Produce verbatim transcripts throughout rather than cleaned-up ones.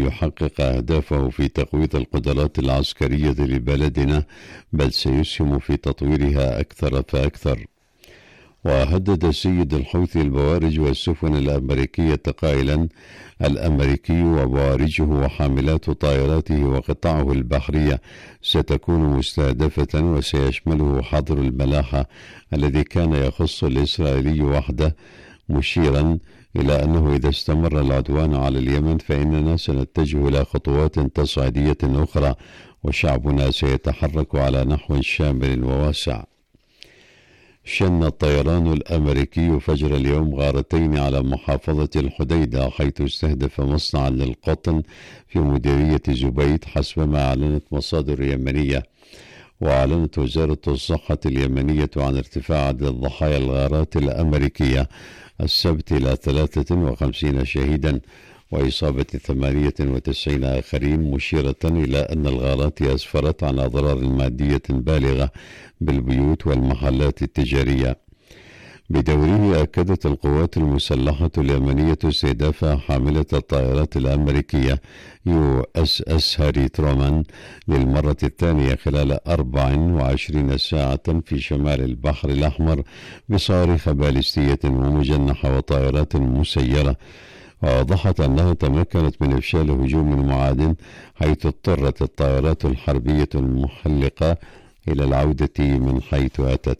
ليحقق أهدافه في تقويض القدرات العسكرية لبلدنا، بل سيسهم في تطويرها أكثر فأكثر. وهدد سيد الحوثي البوارج والسفن الأمريكية قائلا: الأمريكي وبوارجه وحاملات طائراته وقطاعه البحرية ستكون مستهدفة، وسيشمله حظر الملاحة الذي كان يخص الإسرائيلي وحده، مشيرا إلى أنه إذا استمر العدوان على اليمن فإننا سنتجه إلى خطوات تصعيدية أخرى، وشعبنا سيتحرك على نحو شامل وواسع. شن الطيران الأمريكي فجر اليوم غارتين على محافظة الحديدة، حيث استهدف مصنعا للقطن في مديرية زبيد حسب ما أعلنت مصادر يمنية. وأعلنت وزارة الصحة اليمنية عن ارتفاع عدد ضحايا الغارات الأمريكية السبت إلى ثلاثة وخمسين شهيدا وإصابة ثمانية وتسعين آخرين، مشيرة إلى أن الغارات أسفرت عن أضرار مادية بالغة بالبيوت والمحلات التجارية. بدوره أكدت القوات المسلحة اليمنية استهداف حاملة الطائرات الأمريكية يو اس اس هاري ترومان للمرة الثانية خلال أربع وعشرين ساعة في شمال البحر الأحمر بصواريخ باليستية ومجنحة وطائرات مسيرة. وأوضحت أنها تمكنت من إفشال هجوم معاد، حيث اضطرت الطائرات الحربية المحلقة إلى العودة من حيث أتت.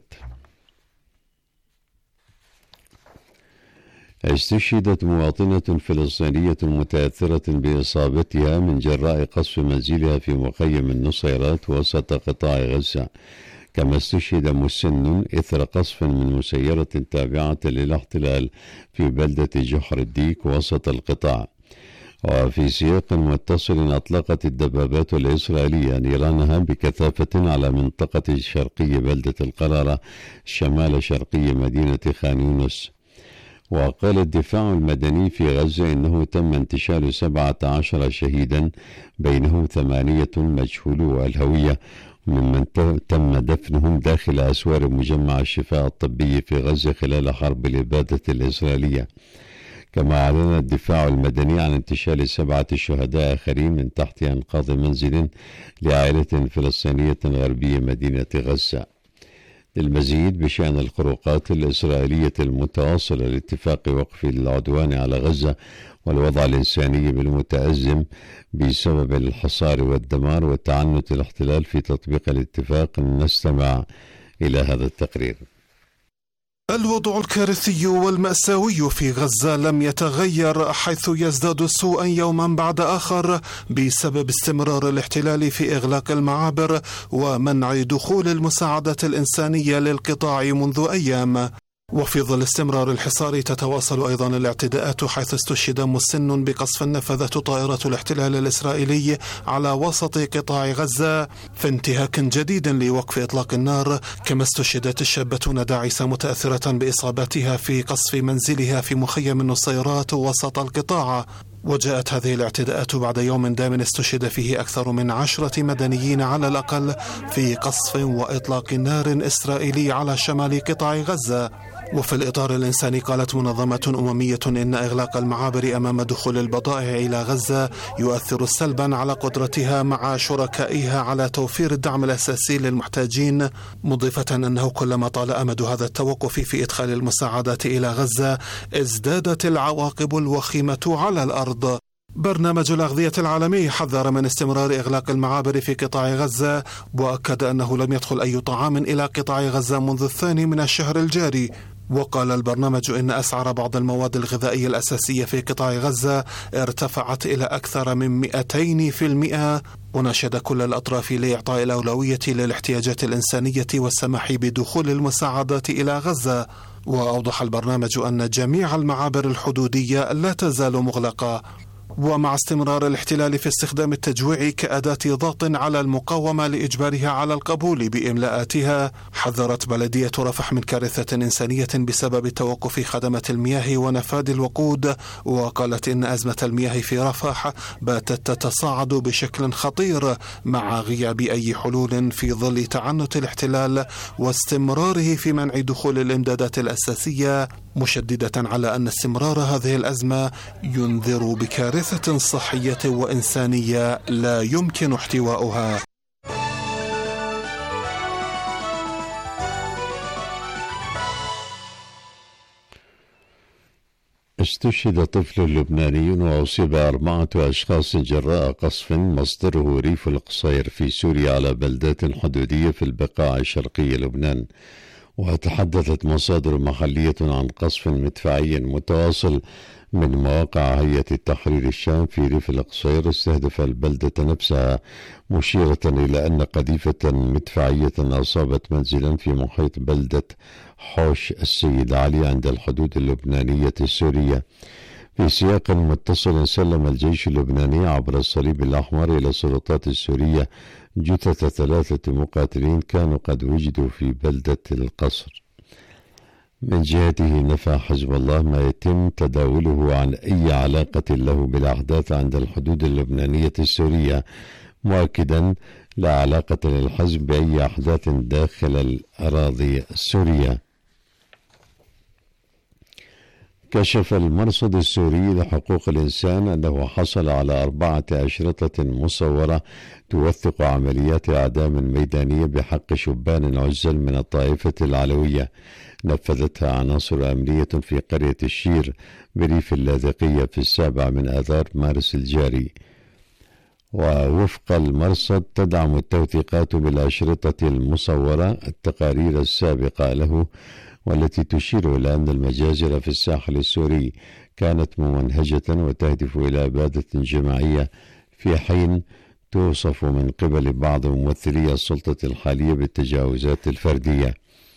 استشهدت مواطنة فلسطينية متأثرة بإصابتها من جراء قصف منزلها في مخيم النصيرات وسط قطاع غزة، كما استشهد مسن إثر قصف من مسيرة تابعة للاحتلال في بلدة جحر الديك وسط القطاع. وفي سياق متصل أطلقت الدبابات الإسرائيلية نيرانها بكثافة على منطقة شرقي بلدة القرارة شمال شرقي مدينة خان يونس. وقال الدفاع المدني في غزة إنه تم انتشال سبعة عشر شهيدا، بينهم ثمانية مجهولو الهوية ممن تم دفنهم داخل أسوار مجمع الشفاء الطبي في غزة خلال حرب الإبادة الإسرائيلية. كما أعلن الدفاع المدني عن انتشال سبعة شهداء آخرين من تحت أنقاض منزل لعائلة فلسطينية غربية مدينة غزة. للمزيد بشأن الخروقات الإسرائيلية المتواصلة لاتفاق وقف العدوان على غزة والوضع الإنساني بالمتأزم بسبب الحصار والدمار وتعنت الاحتلال في تطبيق الاتفاق، نستمع إلى هذا التقرير. الوضع الكارثي والمأساوي في غزة لم يتغير، حيث يزداد سوءا يوما بعد آخر بسبب استمرار الاحتلال في إغلاق المعابر ومنع دخول المساعدات الإنسانية للقطاع منذ أيام. وفي ظل استمرار الحصار تتواصل أيضا الاعتداءات، حيث استشهد مسن بقصف نفذته طائرة الاحتلال الإسرائيلي على وسط قطاع غزة في انتهاك جديد لوقف إطلاق النار. كما استشهدت الشابة داعسة متأثرة بإصاباتها في قصف منزلها في مخيم النصيرات وسط القطاع. وجاءت هذه الاعتداءات بعد يوم دام استشهد فيه أكثر من عشرة مدنيين على الأقل في قصف وإطلاق نار إسرائيلي على شمال قطاع غزة. وفي الإطار الإنساني قالت منظمة أممية إن إغلاق المعابر أمام دخول البضائع إلى غزة يؤثر سلبا على قدرتها مع شركائها على توفير الدعم الأساسي للمحتاجين، مضيفة أنه كلما طال أمد هذا التوقف في إدخال المساعدات إلى غزة ازدادت العواقب الوخيمة على الأرض. برنامج الأغذية العالمي حذر من استمرار إغلاق المعابر في قطاع غزة، وأكد أنه لم يدخل أي طعام إلى قطاع غزة منذ الثاني من الشهر الجاري. وقال البرنامج إن أسعار بعض المواد الغذائية الأساسية في قطاع غزة ارتفعت إلى أكثر من مئتين في المئة، وناشد كل الأطراف لإعطاء الأولوية للاحتياجات الإنسانية والسماح بدخول المساعدات إلى غزة. وأوضح البرنامج أن جميع المعابر الحدودية لا تزال مغلقة. ومع استمرار الاحتلال في استخدام التجويع كأداة ضغط على المقاومة لإجبارها على القبول بإملاءاتها، حذرت بلدية رفح من كارثة إنسانية بسبب توقف خدمات المياه ونفاذ الوقود. وقالت إن أزمة المياه في رفح باتت تتصاعد بشكل خطير مع غياب أي حلول في ظل تعنت الاحتلال واستمراره في منع دخول الإمدادات الأساسية، مشددة على أن استمرار هذه الأزمة ينذر بكارثة كارثة صحية وإنسانية لا يمكن احتواؤها. استشهد طفل لبناني وأصيب أربعة أشخاص جراء قصف مصدره ريف القصير في سوريا على بلدات حدودية في البقاع الشرقي لبنان. وتحدثت مصادر محلية عن قصف مدفعي متواصل من مواقع هيئة التحرير الشام في ريف القصير استهدف البلدة نفسها، مشيرة إلى أن قذيفة مدفعية أصابت منزلا في محيط بلدة حوش السيد علي عند الحدود اللبنانية السورية. في سياق متصل، سلم الجيش اللبناني عبر الصليب الأحمر إلى السلطات السورية جثث ثلاثة مقاتلين كانوا قد وجدوا في بلدة القصر. من جهته نفى حزب الله ما يتم تداوله عن أي علاقة له بالأحداث عند الحدود اللبنانية السورية، مؤكدا لا علاقة للحزب بأي أحداث داخل الأراضي السورية. كشف المرصد السوري لحقوق الإنسان أنه حصل على أربعة أشرطة مصورة توثق عمليات إعدام ميدانية بحق شبان عزل من الطائفة العلوية نفذتها عناصر أمنية في قرية الشير بريف اللاذقية في السابع من آذار مارس الجاري. ووفق المرصد تدعم التوثيقات بالأشرطة المصورة التقارير السابقة له، والتي تشير إلى أن المجازر في الساحل السوري كانت ممنهجة وتهدف إلى إبادة جماعية، في حين توصف من قبل بعض ممثلي السلطة الحالية بالتجاوزات الفردية.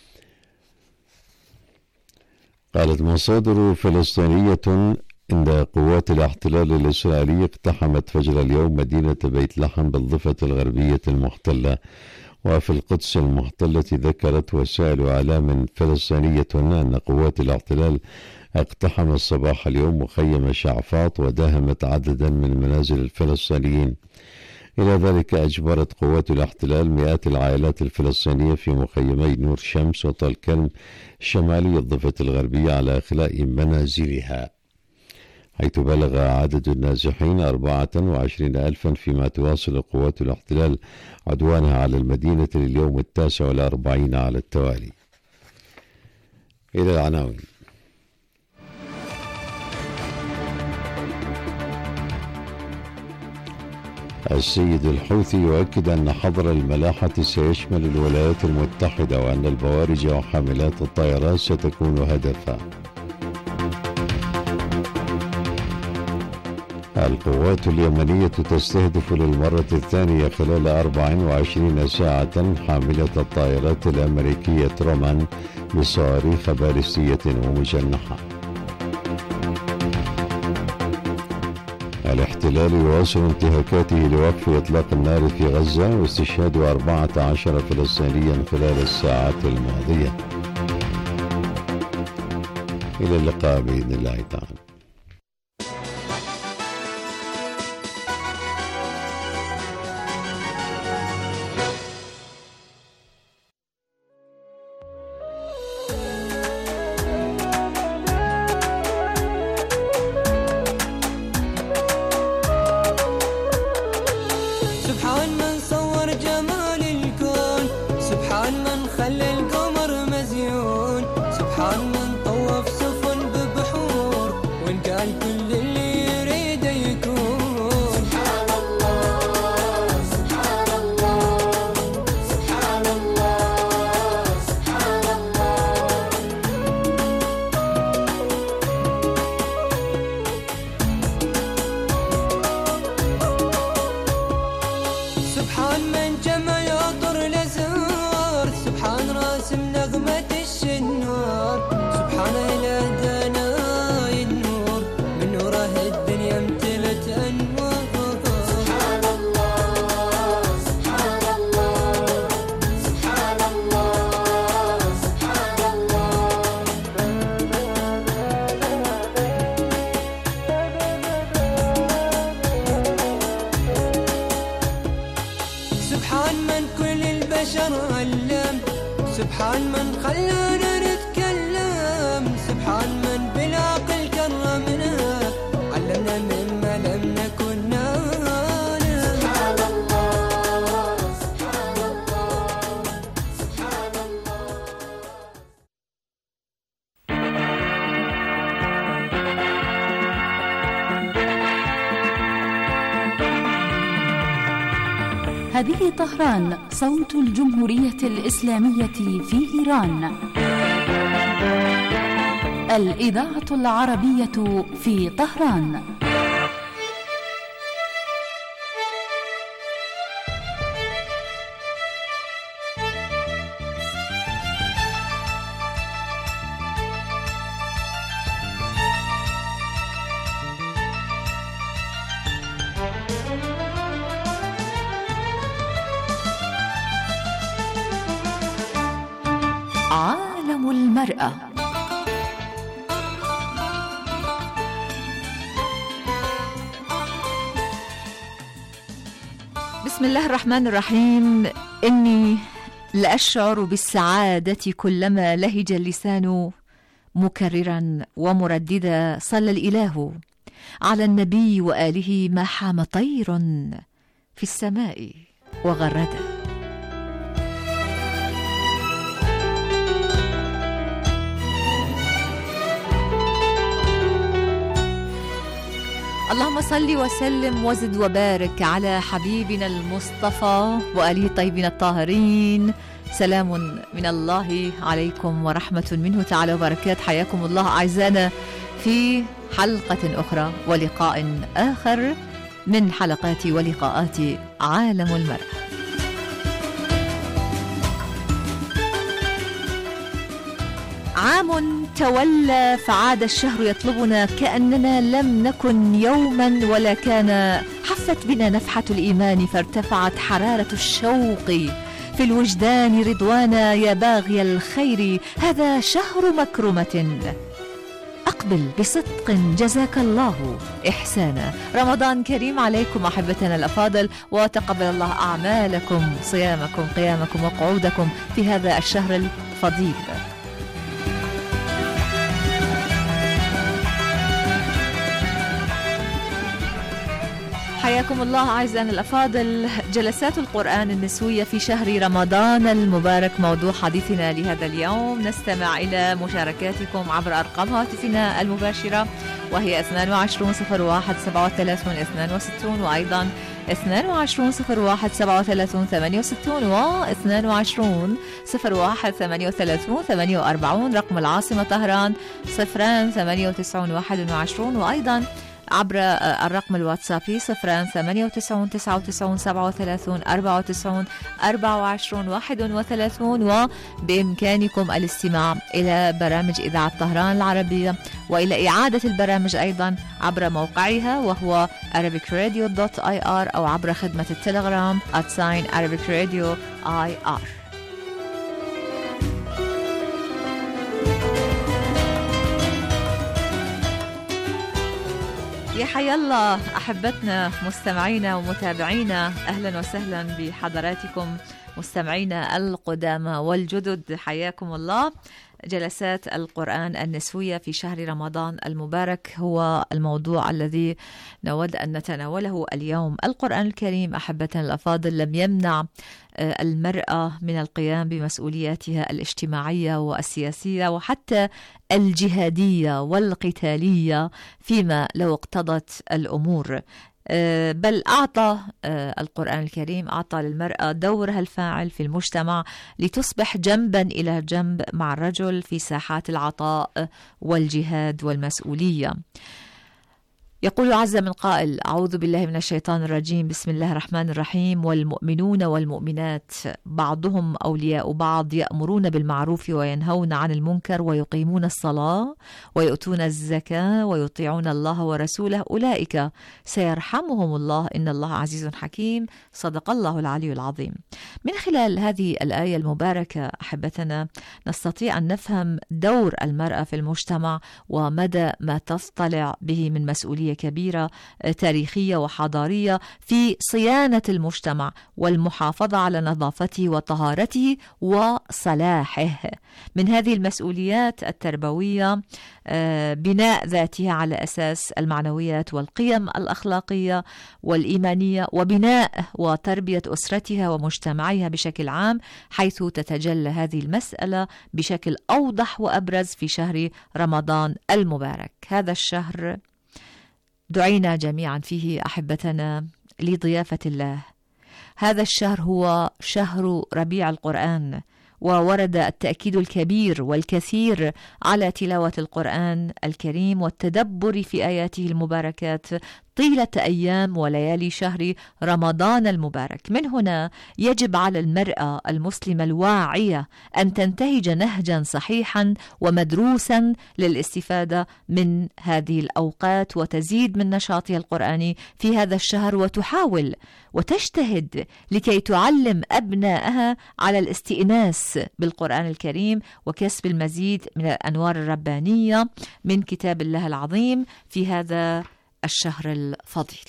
قالت مصادر فلسطينية إن قوات الاحتلال الإسرائيلي اقتحمت فجر اليوم مدينة بيت لحم بالضفة الغربية المحتلة. وفي القدس المحتلة ذكرت وسائل إعلام فلسطينية أن قوات الاحتلال اقتحمت صباح اليوم مخيم شعفاط وداهمت عددا من منازل الفلسطينيين. إلى ذلك أجبرت قوات الاحتلال مئات العائلات الفلسطينية في مخيمي نور شمس وطل كلم شمالي الضفة الغربية على إخلاء منازلها، حيث بلغ عدد النازحين أربعة وعشرين ألفا، فيما تواصل قوات الاحتلال عدوانها على المدينة لليوم التاسع والأربعين على التوالي. إلى العناوين. السيد الحوثي يؤكد أن حظر الملاحة سيشمل الولايات المتحدة، وأن البوارج وحاملات الطائرات ستكون هدفا. القوات اليمنية تستهدف للمرة الثانية خلال أربع وعشرين ساعة حاملة الطائرات الأمريكية ترومان بصواريخ باليستية ومجنحة. الاحتلال يواصل انتهاكاته لوقف إطلاق النار في غزة واستشهاد أربعة عشر فلسطينيا خلال الساعات الماضية. إلى اللقاء بإذن الله تعالى. سبحان من خلانا نتكلم، سبحان من بالعقل كرمنا، علمنا مما لم هذه طهران، صوت الجمهورية الإسلامية في إيران. الإذاعة العربية في طهران. عالم المرأة. بسم الله الرحمن الرحيم. إني لأشعر بالسعادة كلما لهج اللسان مكررا ومرددا صلى الإله على النبي وآله ما حام طير في السماء وغردا. اللهم صل وسلم وزد وبارك على حبيبنا المصطفى وآله الطيبين الطاهرين. سلام من الله عليكم ورحمة منه تعالى وبركات. حياكم الله أعزائنا في حلقة أخرى ولقاء آخر من حلقات ولقاءات عالم المرأة. عام تولى فعاد الشهر يطلبنا كأننا لم نكن يوما ولا كان. حفت بنا نفحة الإيمان فارتفعت حرارة الشوق في الوجدان رضوانا يا باغي الخير. هذا شهر مكرمة أقبل بصدق جزاك الله إحسانا. رمضان كريم عليكم أحبتنا الأفاضل، وتقبل الله أعمالكم، صيامكم، قيامكم وقعودكم في هذا الشهر الفضيل. حياكم الله أعزائنا الأفاضل. جلسات القرآن النسوية في شهر رمضان المبارك موضوع حديثنا لهذا اليوم. نستمع إلى مشاركاتكم عبر أرقام هاتفنا المباشرة، وهي اثنان وعشرون صفر واحد سبعة وثلاثين اثنان وستين، وأيضا اثنان وعشرون صفر واحد سبعة وثلاثين ثمانية وستين، واثنان وعشرون صفر واحد ثمانية وثلاثين ثمانية وأربعين. رقم العاصمة طهران صفران ثمانية وتسعين واحد وعشرون، وأيضا عبر الرقم الواتسابي صفران ثمانية وتسعين تسعة وتسعين سبعة وثلاثين أربعة وتسعين أربعة وعشرين واحد وثلاثين. وبإمكانكم الاستماع إلى برامج إذاعة طهران العربية وإلى إعادة البرامج أيضا عبر موقعها، وهو arabic radio dot i r، أو عبر خدمة التليجرام at sign arabic radio I R. يا حيا الله أحبتنا مستمعينا ومتابعينا، أهلا وسهلا بحضراتكم مستمعينا القدامى والجدد، حياكم الله. جلسات القرآن النسوية في شهر رمضان المبارك هو الموضوع الذي نود أن نتناوله اليوم. القرآن الكريم أحبتنا الأفاضل لم يمنع المرأة من القيام بمسؤولياتها الاجتماعية والسياسية وحتى الجهادية والقتالية فيما لو اقتضت الأمور، بل أعطى القرآن الكريم أعطى للمرأة دورها الفاعل في المجتمع لتصبح جنبا إلى جنب مع الرجل في ساحات العطاء والجهاد والمسؤولية. يقول عز من قائل: أعوذ بالله من الشيطان الرجيم، بسم الله الرحمن الرحيم. والمؤمنون والمؤمنات بعضهم أولياء بعض يأمرون بالمعروف وينهون عن المنكر ويقيمون الصلاة ويؤتون الزكاة ويطيعون الله ورسوله أولئك سيرحمهم الله إن الله عزيز حكيم. صدق الله العلي العظيم. من خلال هذه الآية المباركة أحبتنا نستطيع أن نفهم دور المرأة في المجتمع ومدى ما تطلع به من مسؤولية كبيرة تاريخية وحضارية في صيانة المجتمع والمحافظة على نظافته وطهارته وصلاحه. من هذه المسؤوليات التربوية بناء ذاتها على أساس المعنويات والقيم الأخلاقية والإيمانية، وبناء وتربية أسرتها ومجتمعها بشكل عام، حيث تتجلى هذه المسألة بشكل أوضح وأبرز في شهر رمضان المبارك. هذا الشهر دعينا جميعا فيه أحبتنا لضيافة الله. هذا الشهر هو شهر ربيع القرآن، وورد التأكيد الكبير والكثير على تلاوة القرآن الكريم والتدبر في آياته المباركات طيلة أيام وليالي شهر رمضان المبارك. من هنا يجب على المرأة المسلمة الواعية أن تنتهج نهجا صحيحا ومدروسا للاستفادة من هذه الأوقات وتزيد من نشاطها القرآني في هذا الشهر، وتحاول وتجتهد لكي تعلم أبنائها على الاستئناس بالقرآن الكريم وكسب المزيد من الأنوار الربانية من كتاب الله العظيم في هذا الشهر الفضيل.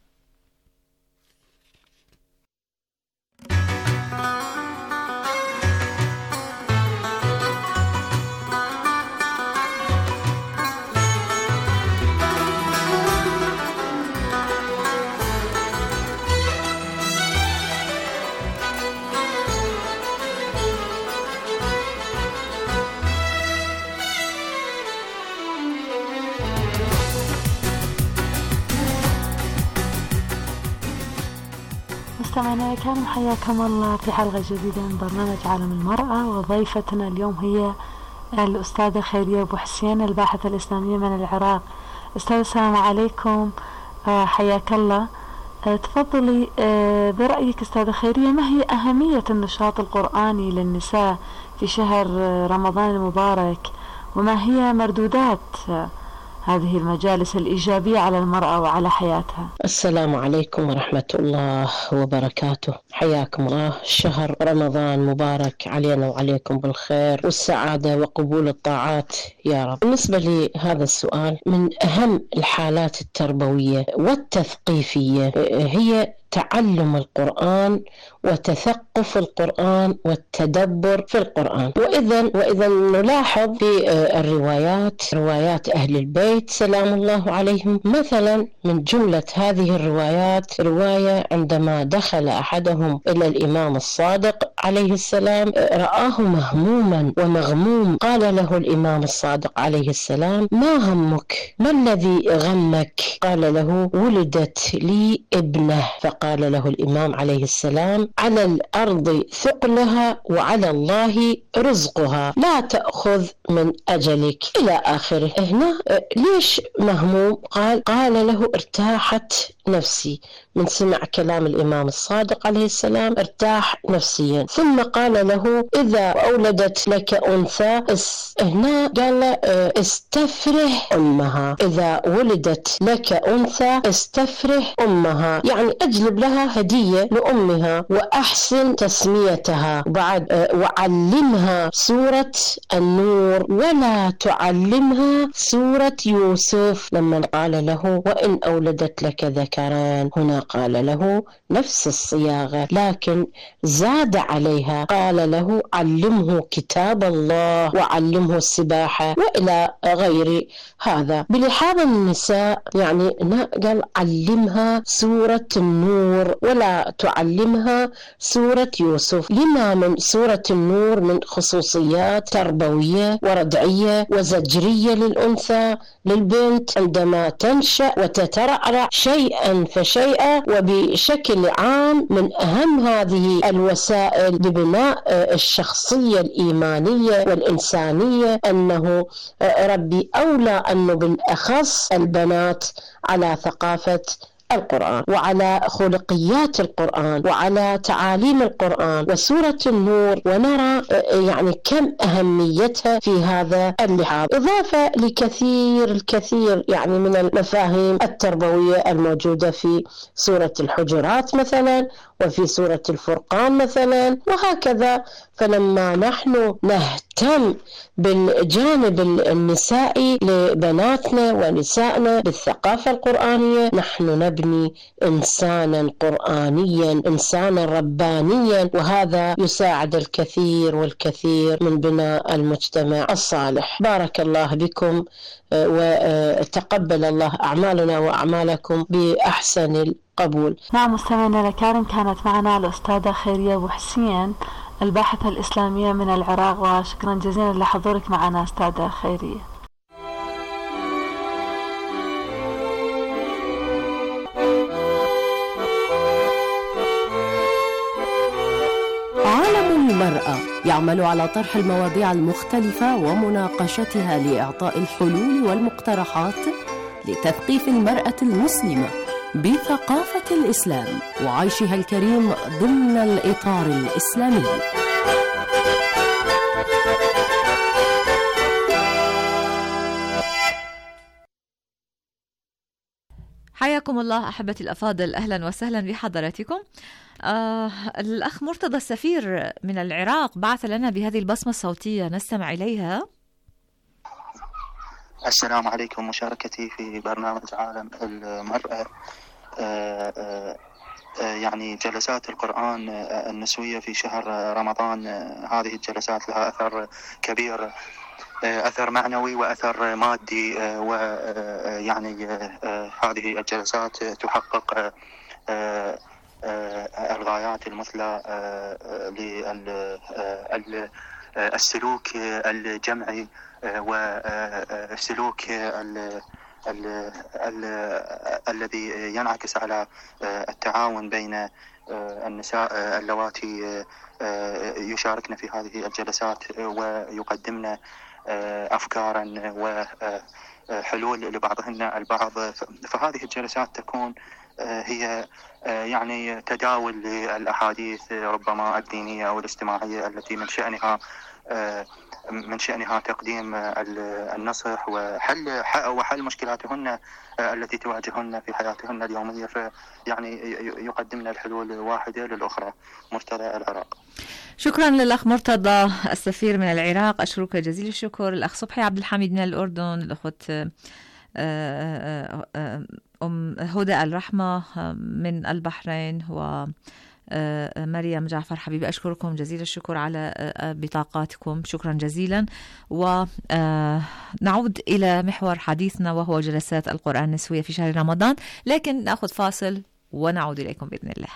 مستمعينا الكرام، حياكم الله في حلقة جديدة من برنامج عالم المرأة، وضيفتنا اليوم هي الأستاذة خيرية أبو حسين، الباحثة الإسلامية من العراق. أستاذ السلام عليكم، حياك الله. تفضلي برأيك أستاذة خيرية، ما هي أهمية النشاط القرآني للنساء في شهر رمضان المبارك، وما هي مردودات هذه المجالس الإيجابية على المرأة وعلى حياتها؟ السلام عليكم ورحمة الله وبركاته، حياكم الله. شهر رمضان مبارك علينا وعليكم بالخير والسعادة وقبول الطاعات يا رب. بالنسبة لهذا السؤال، من أهم الحالات التربوية والتثقيفية هي تعلم القرآن وتثقف القرآن والتدبر في القرآن. وإذا وإذا نلاحظ في الروايات، روايات أهل البيت سلام الله عليهم، مثلا من جملة هذه الروايات رواية عندما دخل أحدهم إلى الإمام الصادق عليه السلام رآه مهموما ومغموم، قال له الإمام الصادق عليه السلام: ما همك؟ ما الذي غمك؟ قال له: ولدت لي ابنة. فقال له الإمام عليه السلام: على الأرض ثقلها وعلى الله رزقها، لا تأخذ من أجلك، إلى آخره. هنا ليش مهموم؟ قال قال له: ارتاحت نفسي من سمع كلام الإمام الصادق عليه السلام، ارتاح نفسيا. ثم قال له: إذا أولدت لك أنثى، هنا قال استفرح أمها، إذا ولدت لك أنثى استفرح أمها، يعني أجلب لها هدية لأمها وأحسن تسميتها، وبعد وعلمها سورة النور ولا تعلمها سورة يوسف. لما قال له: وإن أولدت لك ذكران، هنا قال له نفس الصياغة لكن زاد عليها، قال له: علمه كتاب الله وعلمه السباحة وإلى غير هذا. بلحاظ النساء يعني قال علمها سورة النور ولا تعلمها سورة يوسف. لما من سورة النور من خصوصيات تربوية وردعية وزجرية للأنثى للبنت عندما تنشأ وتترعرع شيئا فشيئا، وبشكل عام من أهم هذه الوسائل لبناء الشخصية الإيمانية والإنسانية أنه ربي أولى أنه بالأخص البنات على ثقافة القرآن وعلى خلقيات القرآن وعلى تعاليم القرآن وسورة النور، ونرى يعني كم أهميتها في هذا اللحاظ، إضافة لكثير الكثير يعني من المفاهيم التربوية الموجودة في سورة الحجرات مثلا، وفي سورة الفرقان مثلا، وهكذا. فلما نحن نهتم بالجانب النسائي لبناتنا ونسائنا بالثقافة القرآنية، نحن نبني إنسانا قرآنيا، إنسانا ربانيا، وهذا يساعد الكثير والكثير من بناء المجتمع الصالح. بارك الله بكم وتقبل الله أعمالنا وأعمالكم بأحسن القبول. نعم مستمعينا الكرام، كانت معنا الأستاذة خيرية أبو حسين، الباحثة الإسلامية من العراق، وشكرا جزيلا لحضورك معنا أستاذة خيرية. المرأة يعمل على طرح المواضيع المختلفة ومناقشتها لإعطاء الحلول والمقترحات لتثقيف المرأة المسلمة بثقافة الإسلام وعيشها الكريم ضمن الإطار الإسلامي. حياكم الله أحبتي الأفاضل، أهلا وسهلا بحضراتكم. آه الأخ مرتضى السفير من العراق بعث لنا بهذه البصمة الصوتية، نستمع إليها. السلام عليكم. مشاركتي في برنامج عالم المرأة آه آه يعني جلسات القرآن النسوية في شهر رمضان. هذه الجلسات لها أثر كبير، أثر معنوي وأثر مادي، ويعني هذه الجلسات تحقق الغايات المثلى للسلوك الجمعي والسلوك الذي ينعكس على التعاون بين النساء اللواتي يشاركن في هذه الجلسات ويقدمن أفكارا وحلول لبعضهن البعض. فهذه الجلسات تكون هي يعني تداول للأحاديث ربما الدينية أو الاجتماعية التي من شأنها من شأنها تقديم النصح وحل وحل مشكلاتهن التي تواجههن في حياتهن اليومية، فيعني يقدمن الحلول واحدة للأخرى. مرتضى العراق. شكرا للأخ مرتضى السفير من العراق، أشكرك جزيل الشكر. الأخ صبحي عبد الحميد من الأردن، الأخت أم هدى الرحمة من البحرين، و مريم جعفر حبيبي، أشكركم جزيل الشكر على بطاقاتكم، شكرا جزيلا. ونعود إلى محور حديثنا وهو جلسات القرآن النسوية في شهر رمضان، لكن نأخذ فاصل ونعود إليكم بإذن الله.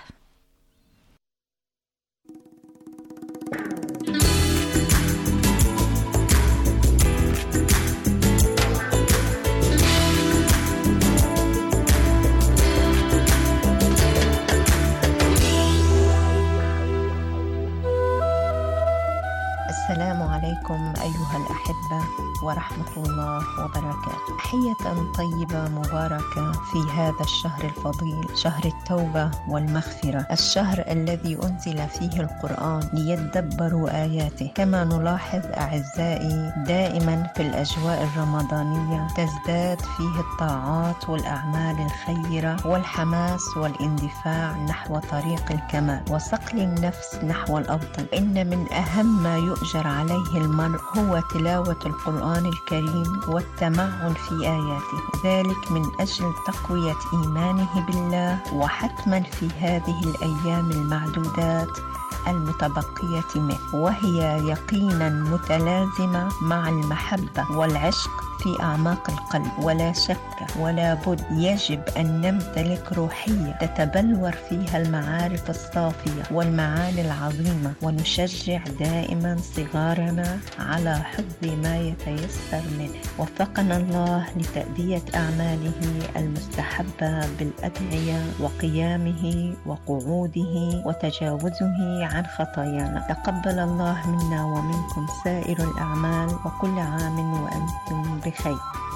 السلام عليكم أيها الأحبة ورحمة الله وبركاته. تحية طيبة مباركة في هذا الشهر الفضيل، شهر التوبة والمغفرة، الشهر الذي أنزل فيه القرآن ليدبروا آياته. كما نلاحظ أعزائي دائما في الأجواء الرمضانية تزداد فيه الطاعات والأعمال الخيرة والحماس والاندفاع نحو طريق الكمال وصقل النفس نحو الأفضل. إن من أهم ما يؤجر عليه المرء هو تلاوة القرآن الكريم والتمعن في آياته، ذلك من أجل تقوية إيمانه بالله، وحتما في هذه الأيام المعدودات المتبقية منه، وهي يقينا متلازمة مع المحبة والعشق في أعماق القلب. ولا شك ولا بد يجب أن نمتلك روحية تتبلور فيها المعارف الصافية والمعاني العظيمة، ونشجع دائما صغارنا على حفظ ما يتيسر منه. وفقنا الله لتأدية أعماله المستحبة بالأدعية وقيامه وقعوده وتجاوزه عن خطايانا. تقبل الله منا ومنكم سائر الأعمال، وكل عام وأنتم بخير.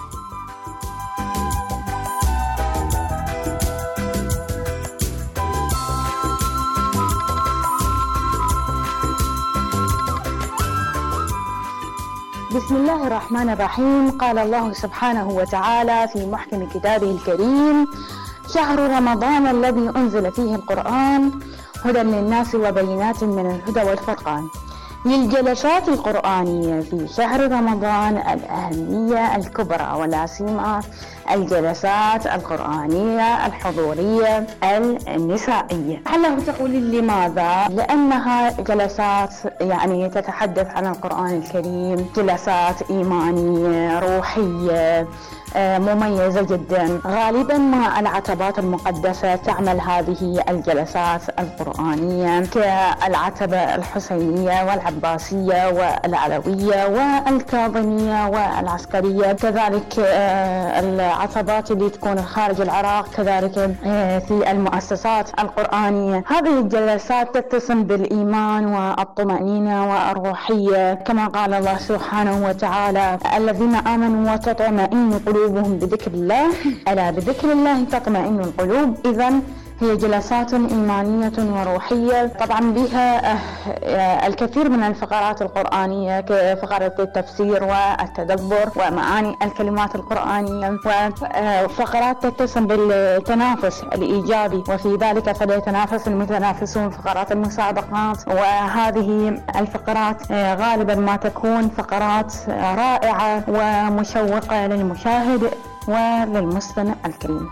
بسم الله الرحمن الرحيم. قال الله سبحانه وتعالى في محكم كتابه الكريم: شهر رمضان الذي أنزل فيه القرآن هدى للناس وبينات من الهدى والفرقان. للجلسات القرآنية في شهر رمضان الأهمية الكبرى، ولا سيما الجلسات القرآنية الحضورية النسائية. هل تقولين لماذا؟ لأنها جلسات يعني تتحدث عن القرآن الكريم، جلسات إيمانية روحية مميزة جدا. غالبا مع العتبات المقدسة تعمل هذه الجلسات القرآنية كالعتبة الحسينية والعباسية والعلوية والكاظمية والعسكرية، كذلك العصبات اللي تكون خارج العراق، كذلك في المؤسسات القرآنية. هذه الجلسات تتسم بالإيمان والطمأنينة والروحية، كما قال الله سبحانه وتعالى: الذين آمنوا وتطمئن قلوبهم بذكر الله، ألا بذكر الله تطمئن القلوب. إذن هي جلسات إيمانية وروحية، طبعا بها الكثير من الفقرات القرآنية كفقرة التفسير والتدبر ومعاني الكلمات القرآنية، وفقرات تتسم بالتنافس الإيجابي، وفي ذلك فليتنافس المتنافسون، فقرات المسابقات. وهذه الفقرات غالبا ما تكون فقرات رائعة ومشوقة للمشاهد وللمستمع الكريم.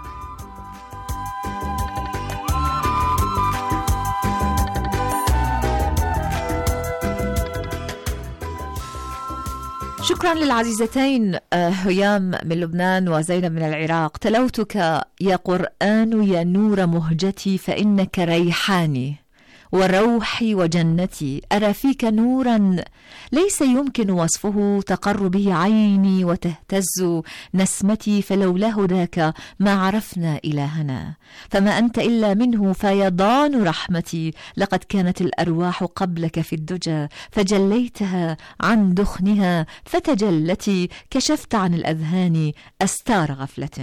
شكرا للعزيزتين هيام من لبنان وزينب من العراق. تلوتك يا قرآن يا نور مهجتي، فإنك ريحاني وروحي وجنتي، أرى فيك نورا ليس يمكن وصفه، تقر به عيني وتهتز نسمتي، فلولا هداك ما عرفنا إلهنا، فما أنت إلا منه فيضان رحمتي، لقد كانت الأرواح قبلك في الدجى فجليتها عن دخنها، فتجلتي كشفت عن الأذهان أستار غفلة،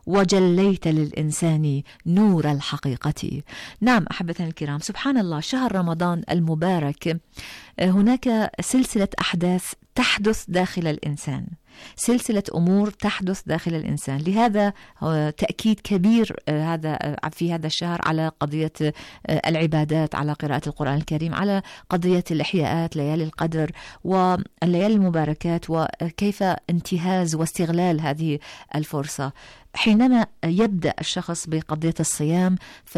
وجليت للإنسان نور الحقيقة. نعم أحبتنا الكرام، سبحان الله، شهر رمضان المبارك هناك سلسلة أحداث تحدث داخل الإنسان، سلسلة أمور تحدث داخل الإنسان. لهذا تأكيد كبير هذا في هذا الشهر على قضية العبادات، على قراءة القرآن الكريم، على قضية الإحياءات، ليالي القدر والليالي المباركات، وكيف انتهاز واستغلال هذه الفرصة. حينما يبدأ الشخص بقضية الصيام،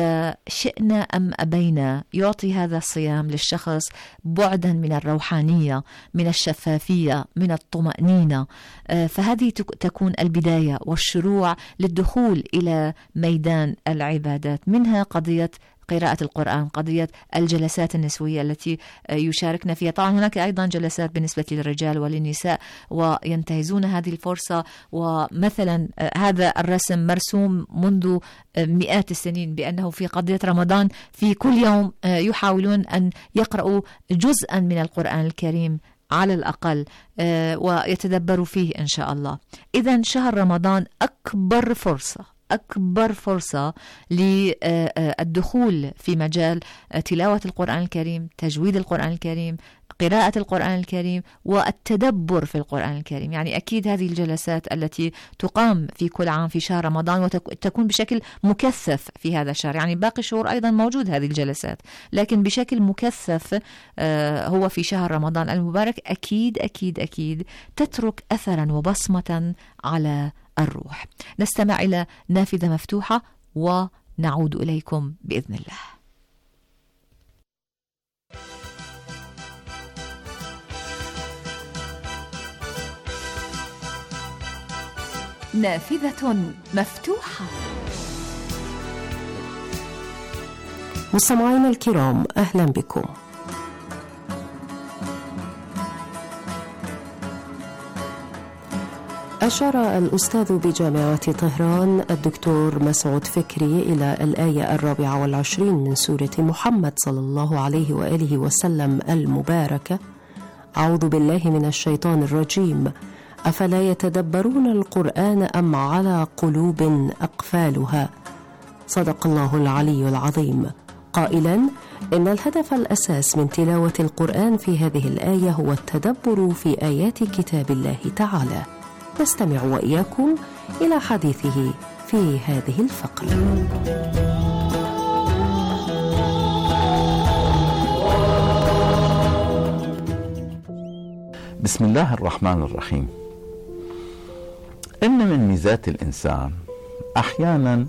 فشئنا أم أبينا يعطي هذا الصيام للشخص بعدا من الروحانية، من الشفافية، من الطمأنينة. فهذه تكون البداية والشروع للدخول إلى ميدان العبادات، منها قضية قراءة القرآن، قضية الجلسات النسوية التي يشاركنا فيها. طبعا هناك أيضا جلسات بالنسبة للرجال وللنساء وينتهزون هذه الفرصة. ومثلا هذا الرسم مرسوم منذ مئات السنين بأنه في قضية رمضان في كل يوم يحاولون أن يقرأوا جزءا من القرآن الكريم على الأقل ويتدبروا فيه إن شاء الله. إذن شهر رمضان أكبر فرصة أكبر فرصة للدخول في مجال تلاوة القرآن الكريم، تجويد القرآن الكريم، قراءة القرآن الكريم، والتدبر في القرآن الكريم. يعني أكيد هذه الجلسات التي تقام في كل عام في شهر رمضان وتكون بشكل مكثف في هذا الشهر، يعني باقي الشهور أيضا موجود هذه الجلسات، لكن بشكل مكثف هو في شهر رمضان المبارك، أكيد أكيد أكيد تترك أثرا وبصمة على الروح. نستمع إلى نافذة مفتوحة ونعود إليكم بإذن الله. نافذة مفتوحة. مستمعينا الكرام، أهلا بكم. أشار الأستاذ بجامعة طهران الدكتور مسعود فكري إلى الآية الرابعة والعشرين من سورة محمد صلى الله عليه وآله وسلم المباركة: أعوذ بالله من الشيطان الرجيم، أفلا يتدبرون القرآن أم على قلوب أقفالها. صدق الله العلي العظيم، قائلا إن الهدف الأساس من تلاوة القرآن في هذه الآية هو التدبر في آيات كتاب الله تعالى. نستمع وإياكم إلى حديثه في هذه الفقرة. بسم الله الرحمن الرحيم. إن من ميزات الإنسان أحيانا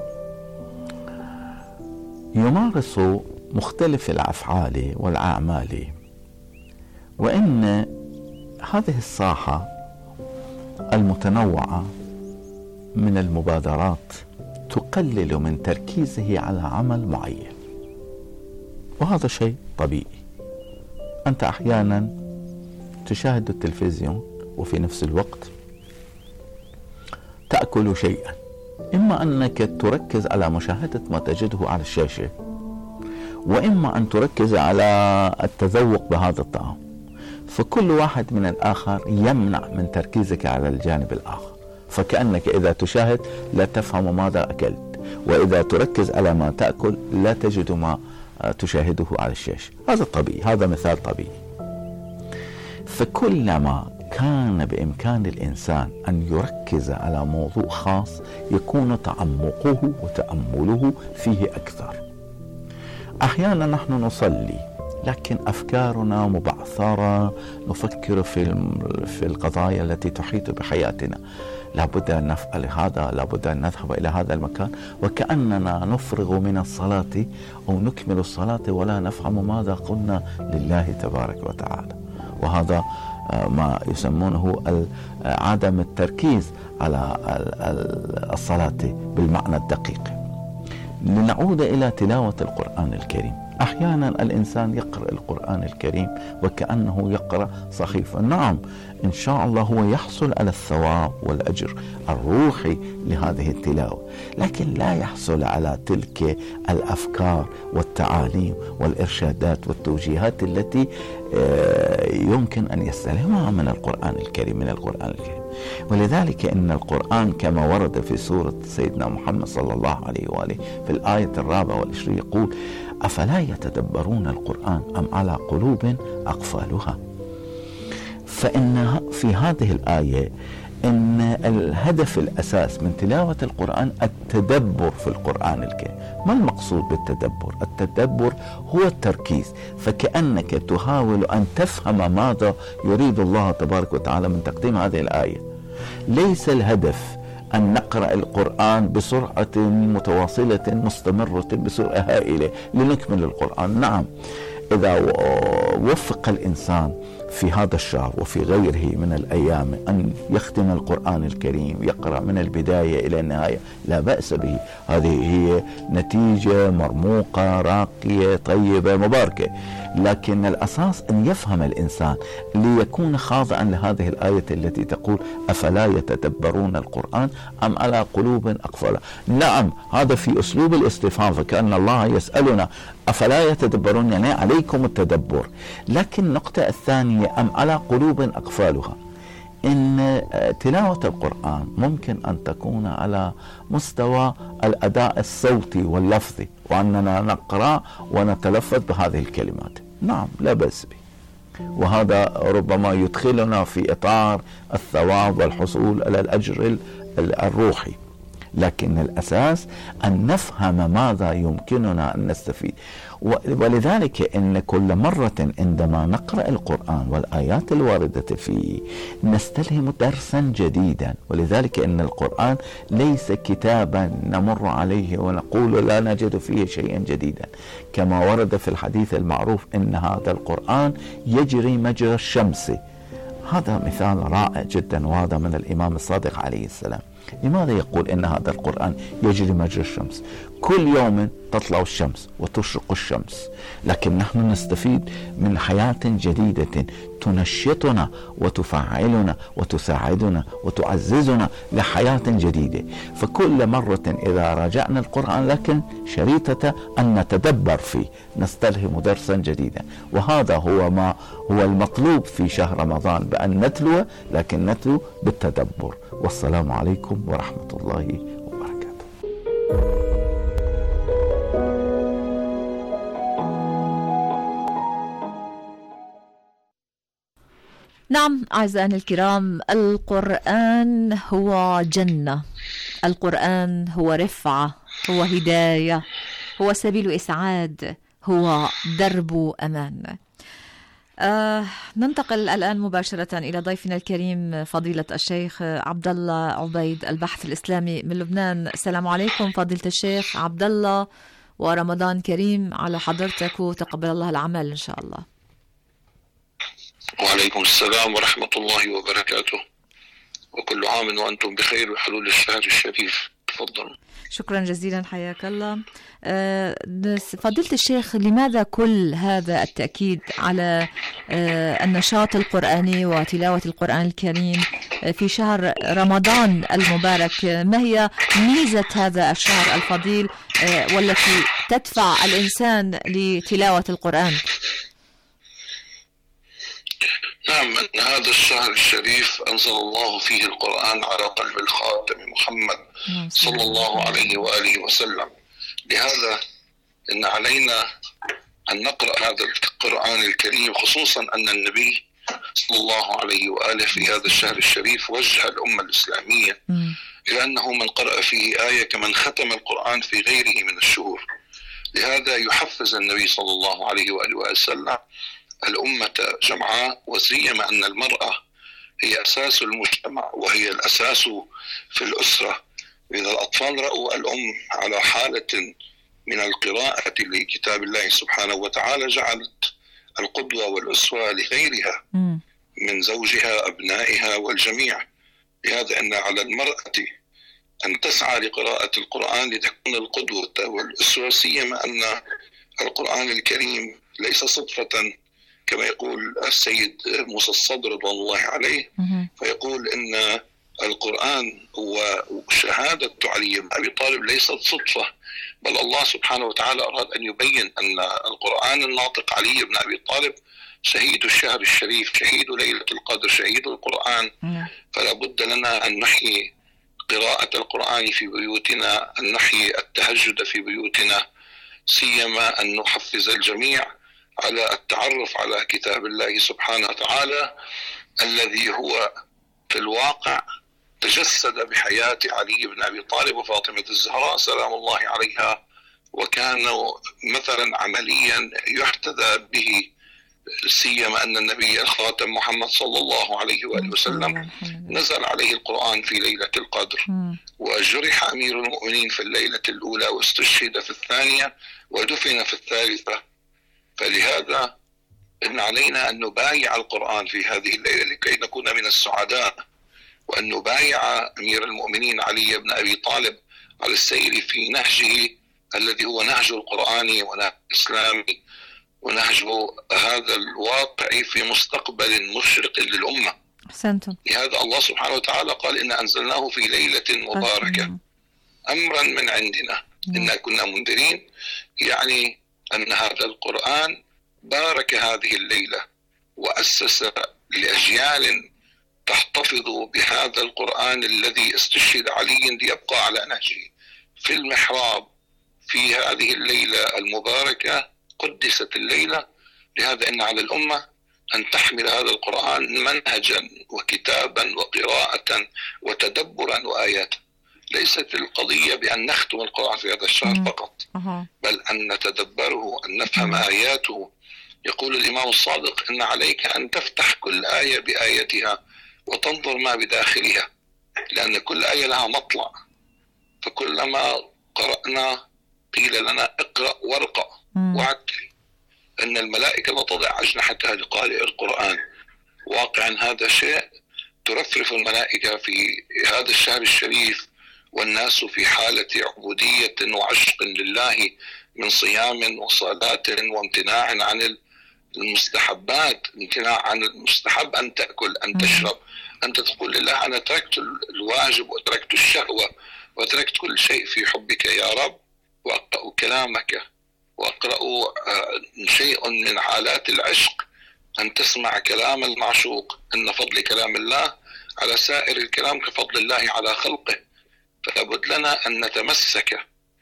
يمارس مختلف الأفعال والأعمال، وإن هذه الساحة المتنوعة من المبادرات تقلل من تركيزه على عمل معين، وهذا شيء طبيعي. أنت أحيانا تشاهد التلفزيون وفي نفس الوقت تأكل شيئا، إما أنك تركز على مشاهدة ما تجده على الشاشة، وإما أن تركز على التذوق بهذا الطعام. فكل واحد من الآخر يمنع من تركيزك على الجانب الآخر، فكأنك إذا تشاهد لا تفهم ماذا أكلت، وإذا تركز على ما تأكل لا تجد ما تشاهده على الشاشة. هذا طبيعي، هذا مثال طبيعي. فكلما كان بإمكان الإنسان أن يركز على موضوع خاص يكون تعمقه وتأمله فيه أكثر. أحيانا نحن نصلي لكن أفكارنا مبعثرة، نفكر في في القضايا التي تحيط بحياتنا، لابد أن نفعل هذا، لابد أن نذهب إلى هذا المكان، وكأننا نفرغ من الصلاة أو نكمل الصلاة ولا نفهم ماذا قلنا لله تبارك وتعالى. وهذا ما يسمونه عدم التركيز على الصلاة بالمعنى الدقيق. لنعود إلى تلاوة القرآن الكريم. أحيانا الإنسان يقرأ القرآن الكريم وكأنه يقرأ صحيفة. نعم، إن شاء الله هو يحصل على الثواب والأجر الروحي لهذه التلاوة، لكن لا يحصل على تلك الأفكار والتعاليم والإرشادات والتوجيهات التي يمكن أن يستلهمها من القرآن الكريم من القرآن الكريم. ولذلك إن القرآن كما ورد في سورة سيدنا محمد صلى الله عليه وآله في الآية الرابعة والعشرين يقول: أفلا يتدبرون القرآن أم على قلوب أقفالها. فإن في هذه الآية إن الهدف الأساس من تلاوة القرآن التدبر في القرآن الكريم. ما المقصود بالتدبر؟ التدبر هو التركيز، فكأنك تحاول أن تفهم ماذا يريد الله تبارك وتعالى من تقديم هذه الآية. ليس الهدف أن نقرأ القرآن بسرعة متواصلة مستمرة بسرعة هائلة لنكمل القرآن. نعم، إذا وفق الإنسان في هذا الشهر وفي غيره من الأيام أن يختم القرآن الكريم، يقرأ من البداية إلى النهاية، لا بأس به. هذه هي نتيجة مرموقة راقية طيبة مباركة. لكن الأساس أن يفهم الإنسان ليكون خاضعا لهذه الآية التي تقول: أفلا يتدبرون القرآن أم على قلوب أقفالها. نعم، هذا في أسلوب الاستفهام، فكأن الله يسألنا أفلا يتدبرون، يعني عليكم التدبر. لكن النقطة الثانية أم على قلوب أقفالها، إن تلاوة القرآن ممكن أن تكون على مستوى الأداء الصوتي واللفظي، وأننا نقرأ ونتلفظ بهذه الكلمات. نعم، لا بأس به، وهذا ربما يدخلنا في إطار الثواب والحصول على الأجر الروحي. لكن الأساس أن نفهم ماذا يمكننا أن نستفيد. ولذلك إن كل مرة عندما نقرأ القرآن والآيات الواردة فيه نستلهم درسا جديدا. ولذلك إن القرآن ليس كتابا نمر عليه ونقول لا نجد فيه شيئا جديدا، كما ورد في الحديث المعروف إن هذا القرآن يجري مجرى الشمس. هذا مثال رائع جدا، وهذا من الإمام الصادق عليه السلام. لماذا يقول إن هذا القرآن يجري مجرى الشمس؟ كل يوم تطلع الشمس وتشرق الشمس، لكن نحن نستفيد من حياة جديدة تنشطنا وتفعلنا وتساعدنا وتعززنا لحياة جديدة. فكل مرة إذا راجعنا القرآن لكن شريطة أن نتدبر فيه نستلهم درسا جديدا. وهذا هو ما هو المطلوب في شهر رمضان، بأن نتلو، لكن نتلو بالتدبر. والسلام عليكم ورحمة الله وبركاته. نعم أعزائنا الكرام، القرآن هو جنة، القرآن هو رفعة، هو هداية، هو سبيل إسعاد، هو درب أمان. آه ننتقل الآن مباشرة إلى ضيفنا الكريم فضيلة الشيخ عبد الله عبيد، الباحث الإسلامي من لبنان. السلام عليكم فضيلة الشيخ عبد الله، ورمضان كريم على حضرتك، وتقبل الله العمل إن شاء الله. وعليكم السلام ورحمة الله وبركاته، وكل عام وأنتم بخير وحلول الشهر الشريف. تفضل. شكرا جزيلا، حياك الله. فضيلة الشيخ، لماذا كل هذا التأكيد على النشاط القرآني وتلاوة القرآن الكريم في شهر رمضان المبارك؟ ما هي ميزة هذا الشهر الفضيل والتي تدفع الإنسان لتلاوة القرآن؟ نعم، أن هذا الشهر الشريف أنزل الله فيه القرآن على قلب الخاتم محمد صلى الله عليه وآله وسلم. لهذا إن علينا أن نقرأ هذا القرآن الكريم، خصوصا أن النبي صلى الله عليه وآله في هذا الشهر الشريف وجه الأمة الإسلامية إلى أنه من قرأ فيه آية كمن ختم القرآن في غيره من الشهور. لهذا يحفز النبي صلى الله عليه وآله وسلم الأمة جمعاء، وسيما أن المرأة هي أساس المجتمع وهي الأساس في الأسرة. إذا الأطفال رأوا الأم على حالة من القراءة لكتاب الله سبحانه وتعالى جعلت القدوة والأسوة لغيرها من زوجها أبنائها والجميع. لهذا أن على المرأة أن تسعى لقراءة القرآن لتكون القدوة والأسوة، سيما أن القرآن الكريم ليس صدفة كما يقول السيد موسى الصدر رضوان الله عليه، فيقول إن القرآن وشهادة علي بن أبي طالب ليست صدفة، بل الله سبحانه وتعالى أراد أن يبين أن القرآن الناطق علي بن أبي طالب شهيد الشهر الشريف، شهيد ليلة القدر، شهيد القرآن. فلا بد لنا أن نحيي قراءة القرآن في بيوتنا، أن نحيي التهجد في بيوتنا، سيما أن نحفز الجميع على التعرف على كتاب الله سبحانه وتعالى الذي هو في الواقع تجسد بحياة علي بن أبي طالب وفاطمة الزهراء سلام الله عليها، وكانوا مثلا عمليا يحتذى به، سيما أن النبي الخاتم محمد صلى الله عليه وآله وسلم نزل عليه القرآن في ليلة القدر، وجرح أمير المؤمنين في الليلة الأولى واستشهد في الثانية ودفن في الثالثة. فلهذا إن علينا أن نبايع القرآن في هذه الليلة لكي نكون من السعداء، وأن نبايع أمير المؤمنين علي بن أبي طالب على السير في نهجه الذي هو نهج القرآن ونهج الإسلامي ونهج هذا الواقع في مستقبل مشرق للأمة. أحسنتم. لهذا الله سبحانه وتعالى قال إن أنزلناه في ليلة مباركة أمرا من عندنا إنا كنا منذرين، يعني أن هذا القرآن بارك هذه الليلة وأسس لأجيال تحتفظ بهذا القرآن الذي استشهد علي ليبقى على نهجه في المحراب في هذه الليلة المباركة، قدست الليلة. لهذا إن على الأمة أن تحمل هذا القرآن منهجا وكتابا وقراءة وتدبرا وآيات. ليست القضية بأن نختم القرآن في هذا الشهر فقط، بل أن نتدبره، أن نفهم آياته. يقول الإمام الصادق إن عليك أن تفتح كل آية بآيتها وتنظر ما بداخلها، لأن كل آية لها مطلع. فكلما قرأنا قيل لنا اقرأ وارقى وعدل، أن الملائكة لا تضع أجنحتها لقارئ القرآن. واقعا هذا شيء ترفرف الملائكة في هذا الشهر الشريف، والناس في حالة عبودية وعشق لله من صيام وصلاة وامتناع عن المستحبات. امتناع عن المستحب أن تأكل، أن تشرب، أنت تقول لله أنا تركت الواجب وتركت الشهوة وتركت كل شيء في حبك يا رب، وأقرأ كلامك وأقرأ شيء من حالات العشق، أن تسمع كلام المعشوق. إن فضل كلام الله على سائر الكلام كفضل الله على خلقه. فلابد لنا أن نتمسك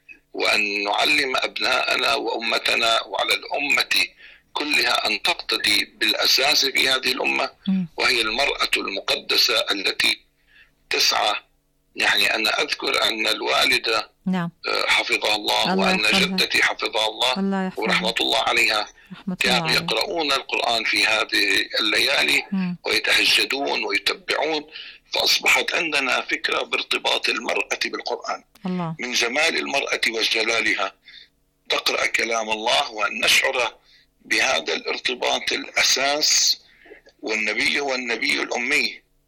وأن نعلم أبناءنا وأمتنا، وعلى الأمة كلها أن تقتدي بالأساس في هذه الأمة، وهي المرأة المقدسة التي تسعى. يعني أنا أذكر أن الوالدة نعم. حفظها الله, الله وأن يحفظها. جدتي حفظها الله, الله ورحمة الله عليها كانوا يقرؤون القرآن في هذه الليالي م. ويتهجدون ويتبعون. فأصبحت عندنا فكرة بارتباط المرأة بالقرآن الله. من جمال المرأة وجلالها تقرأ كلام الله، وأن نشعر بهذا الارتباط الأساس. والنبي هو النبي الأمي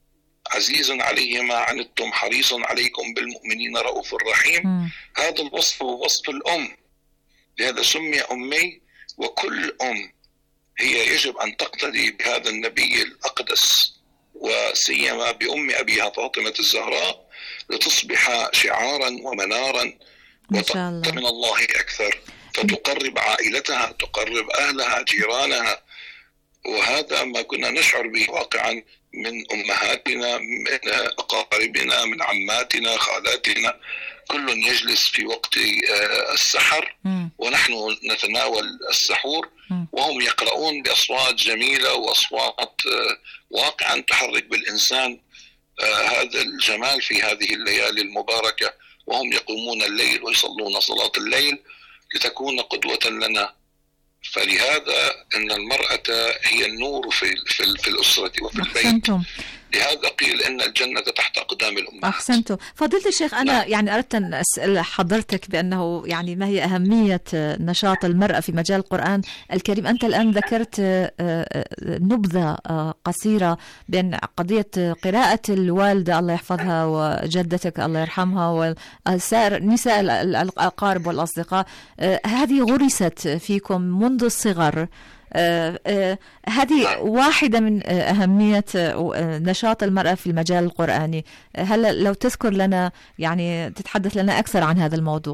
عزيز عليه ما عنتم حريص عليكم بالمؤمنين رؤوف رحيم. م. هذا الوصف هو وصف الأم، لهذا سمي أمي. وكل أم هي يجب أن تقتدي بهذا النبي الأقدس، وسيما بأم أبيها فاطمة الزهراء، لتصبح شعارا ومنارا وتقرب من الله أكثر، فتقرب عائلتها، تقرب أهلها، جيرانها. وهذا ما كنا نشعر به واقعا من أمهاتنا، من أقاربنا، من عماتنا، خالاتنا، كل يجلس في وقت السحر ونحن نتناول السحور وهم يقرؤون بأصوات جميلة وأصوات واقعا تحرك بالإنسان هذا الجمال في هذه الليالي المباركة، وهم يقومون الليل ويصلون صلاة الليل لتكون قدوة لنا. فلهذا أن المرأة هي النور في, في, في الأسرة وفي البيت. أحسنتم. لهذا قيل أن الجنة تحت أقدام الأمهات. أحسنتم. فضيلة الشيخ، أنا نعم. يعني أردت أن أسأل حضرتك بأنه يعني ما هي أهمية نشاط المرأة في مجال القرآن الكريم؟ أنت الآن ذكرت نبذة قصيرة بأن قضية قراءة الوالدة الله يحفظها وجدتك الله يرحمها وسائر نساء الأقارب والأصدقاء، هذه غرست فيكم منذ الصغر. آه آه هذه واحدة من آه أهمية آه نشاط المرأة في المجال القرآني. هل لو تذكر لنا يعني تتحدث لنا أكثر عن هذا الموضوع؟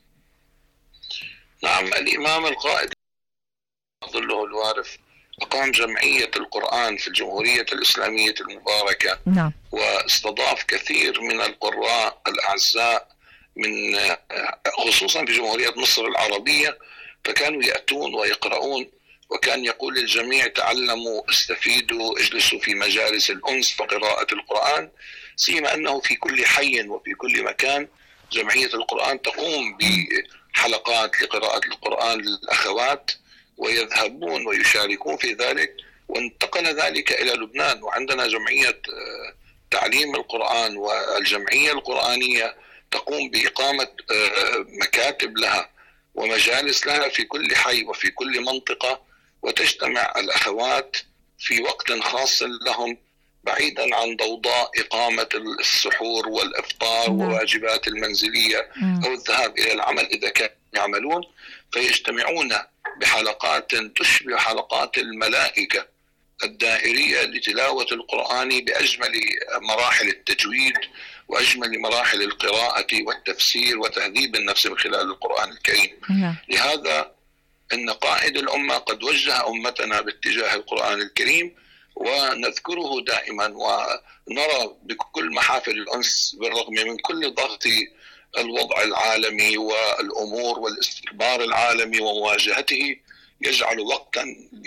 نعم، الإمام القائد ظله الوارث أقام جمعية القرآن في الجمهورية الإسلامية المباركة. نعم. واستضاف كثير من القراء الأعزاء من خصوصا في جمهورية مصر العربية، فكانوا يأتون ويقرؤون، وكان يقول للجميع تعلموا استفيدوا اجلسوا في مجالس الأنس وقراءة القرآن، سيما أنه في كل حي وفي كل مكان جمعية القرآن تقوم بحلقات لقراءة القرآن للأخوات ويذهبون ويشاركون في ذلك. وانتقل ذلك إلى لبنان، وعندنا جمعية تعليم القرآن والجمعية القرآنية تقوم بإقامة مكاتب لها ومجالس لها في كل حي وفي كل منطقة، وتجتمع الأخوات في وقت خاص لهم بعيدا عن ضوضاء إقامة السحور والإفطار وواجبات المنزلية أو الذهاب إلى العمل إذا كانوا يعملون، فيجتمعون بحلقات تشبه حلقات الملائكة الدائرية لتلاوة القرآن بأجمل مراحل التجويد وأجمل مراحل القراءة والتفسير وتهذيب النفس من خلال القرآن الكريم. لهذا أن قائد الأمة قد وجه أمتنا باتجاه القرآن الكريم، ونذكره دائما ونرى بكل محافل الأنس بالرغم من كل ضغط الوضع العالمي والأمور والاستكبار العالمي ومواجهته، يجعل وقتا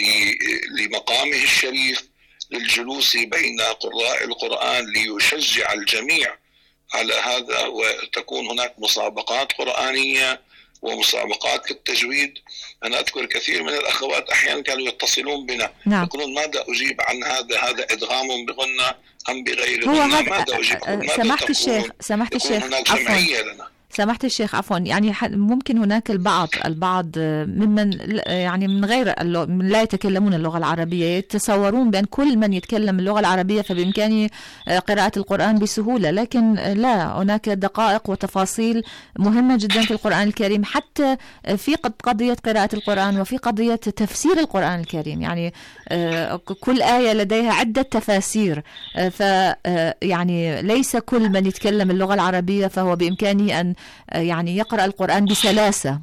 لمقامه الشريف للجلوس بين قراء القرآن ليشجع الجميع على هذا، وتكون هناك مسابقات قرآنية ومسابقات في التجويد. أنا أذكر كثير من الأخوات أحيانا كانوا يتصلون بنا نعم. يقولون ماذا أجيب عن هذا هذا إدغام بغنى أم بغير غنى، ماذا أجيب؟ سمحت الشيخ سمحت الشيخ هناك جمعية لنا. سمحت الشيخ عفوا، يعني ممكن هناك البعض البعض ممن يعني من غير من لا يتكلمون اللغة العربية يتصورون بأن كل من يتكلم اللغة العربية فبإمكانه قراءة القرآن بسهولة، لكن لا، هناك دقائق وتفاصيل مهمة جدا في القرآن الكريم، حتى في قضية قراءة القرآن وفي قضية تفسير القرآن الكريم. يعني كل آية لديها عدة تفاسير، ف يعني ليس كل من يتكلم اللغة العربية فهو بإمكانه أن يعني يقرأ القرآن بسلاسة.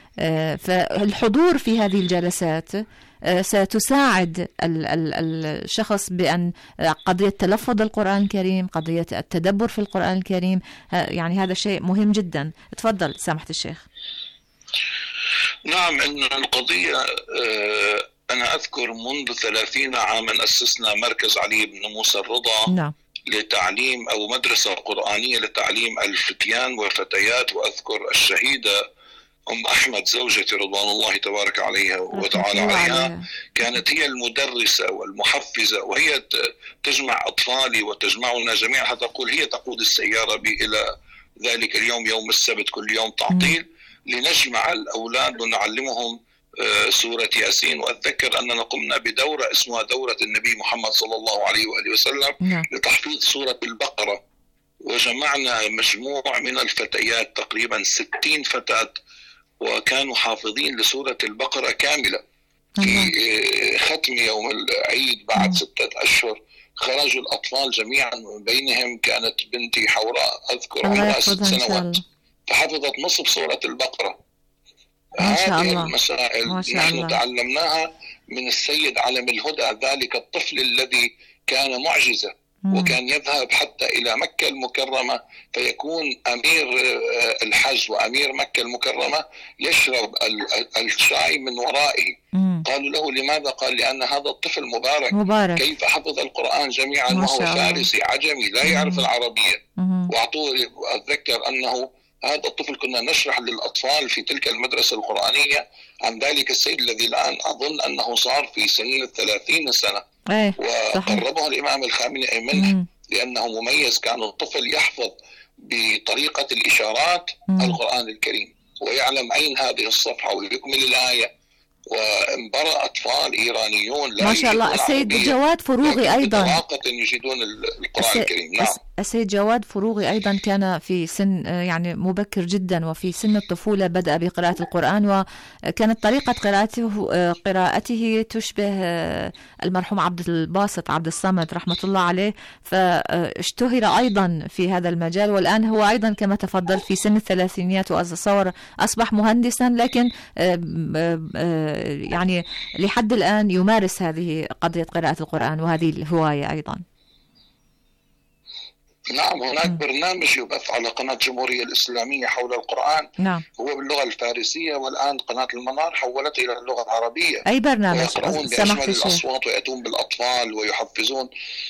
فالحضور في هذه الجلسات ستساعد الشخص بأن قضية تلفظ القرآن الكريم، قضية التدبر في القرآن الكريم، يعني هذا شيء مهم جدا. تفضل سمحت الشيخ. نعم، إن القضية أنا أذكر منذ ثلاثين عاما أسسنا مركز علي بن موسى الرضا نعم. لتعليم أو مدرسة قرآنية لتعليم الفتيان والفتيات. وأذكر الشهيدة أم أحمد زوجتي رضوان الله تبارك عليها وتعالى عليها، كانت هي المدرسة والمحفزة، وهي تجمع أطفالي وتجمعنا جميعا، حتى تقول هي تقود السيارة بي إلى ذلك اليوم يوم السبت كل يوم تعطيل لنجمع الأولاد ونعلمهم سورة ياسين. وأتذكر أننا قمنا بدورة اسمها دورة النبي محمد صلى الله عليه وآله وسلم لتحفيظ سورة البقرة، وجمعنا مجموع من الفتيات تقريبا ستين فتاة وكانوا حافظين لسورة البقرة كاملة. في ختم يوم العيد بعد ستة أشهر خرجوا الأطفال جميعا، من بينهم كانت بنتي حوراء أذكر عمرها ست سنوات فحفظت نصف سورة البقرة. هذه المسائل نحن الله. تعلمناها من السيد علم الهدى، ذلك الطفل الذي كان معجزة مم. وكان يذهب حتى إلى مكة المكرمة فيكون أمير الحج وأمير مكة المكرمة يشرب الشاي من ورائه. مم. قالوا له لماذا؟ قال لأن هذا الطفل مبارك, مبارك. كيف حفظ القرآن جميعا وهو فارسي عجمي لا يعرف مم. العربية. وأعطوه أتذكر أنه هذا الطفل كنا نشرح للأطفال في تلك المدرسة القرآنية عن ذلك السيد الذي الآن أظن أنه صار في سن الثلاثين سنة. ايه وقربه الإمام الخامنئي منه لأنه مميز. كان الطفل يحفظ بطريقة الإشارات مم. القرآن الكريم ويعلم أين هذه الصفحة ويكمل الآية. وانبرأ أطفال إيرانيون لا ما شاء الله. السيد جواد فروغي أيضا يجدون القرآن الكريم. نعم. السيد جواد فروغي أيضا كان في سن يعني مبكر جدا وفي سن الطفولة بدأ بقراءة القرآن، وكانت طريقة قراءته قراءته تشبه المرحوم عبد الباسط عبد الصمد رحمة الله عليه، فاشتهر أيضا في هذا المجال. والآن هو أيضا كما تفضل في سن الثلاثينيات وأتصور أصبح مهندسا، لكن يعني لحد الآن يمارس هذه قضية قراءة القرآن وهذه الهواية أيضا. نعم. هناك م. برنامج يبث على قناة الجمهورية الإسلامية حول القرآن. نعم. هو باللغة الفارسية، والآن قناة المنار حولت إلى اللغة العربية. أي برنامج؟ ويقرؤون بأجمل الأصوات ويأتون بالأطفال ويحفزون.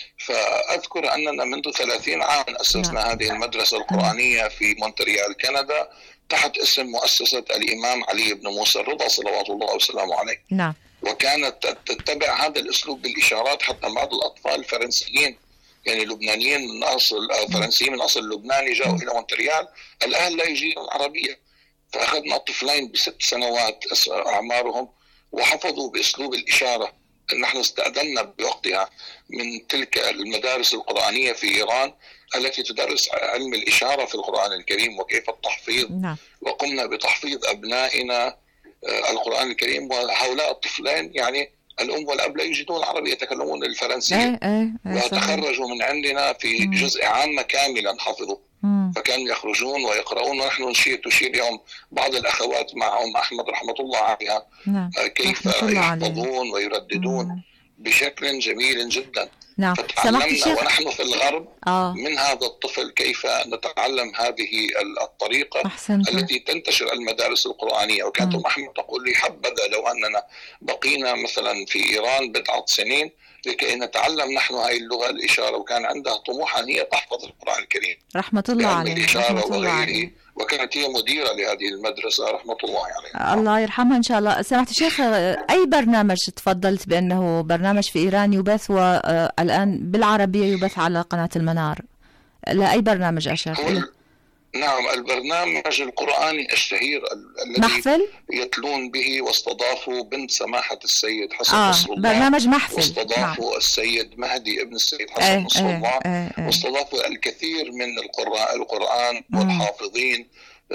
فأذكر أننا منذ ثلاثين عام أسسنا نعم. هذه المدرسة القرآنية في مونتريال كندا تحت اسم مؤسسة الإمام علي بن موسى الرضا صلوات الله وسلامه عليه. نعم. وكانت تتبع هذا الأسلوب بالإشارات حتى بعض الأطفال الفرنسيين يعني لبنانيين من أصل فرنسيين من أصل لبناني جاءوا إلى مونتريال، الآن لا يجيدون العربية. فأخذنا طفلين بست سنوات أعمارهم وحفظوا بأسلوب الإشارة. نحن استأذنا بوقتها من تلك المدارس القرآنية في إيران التي تدرس علم الإشارة في القرآن الكريم وكيف التحفيظ. نعم. وقمنا بتحفيظ أبنائنا القرآن الكريم. وهؤلاء الطفلين يعني الأم والأب لا يجدون العربية يتكلمون الفرنسية. ايه ايه ايه وتخرجوا من عندنا في جزء عامة كاملا حفظوا. مم. فكانوا يخرجون ويقرؤون ونحن نشير تشير يوم بعض الأخوات معهم أحمد رحمة الله عليها. نعم. كيف يحفظون ويرددون مم. بشكل جميل جدا. نعم. فتعلمنا ونحن في الغرب آه. من هذا الطفل كيف نتعلم هذه الطريقة أحسنت. التي تنتشر المدارس القرآنية. وكانت أم أحمد تقول لي حبذا لو أننا بقينا مثلا في إيران بضعة سنين لكي نتعلم نحن هذه اللغة الإشارة. وكان عندها طموح أن هي تحفظ القرآن الكريم رحمة الله عليه. الإشارة وغيره. وكانت هي مديرة لهذه المدرسة رحمة الله عليها. الله يرحمها إن شاء الله. سمعت الشيخ أي برنامج تفضلت بأنه برنامج في إيران يبث والآن بالعربية يبث على قناة المنار؟ لا أي برنامج أشار؟ نعم. البرنامج القرآني الشهير الذي محفل يتلون به واستضافوا بنت سماحة السيد حسن آه نصر الله. برنامج محفل. واستضافوا نعم. السيد مهدي ابن السيد حسن ايه نصر ايه الله ايه ايه. واستضافوا الكثير من القراء القرآن مم. والحافظين.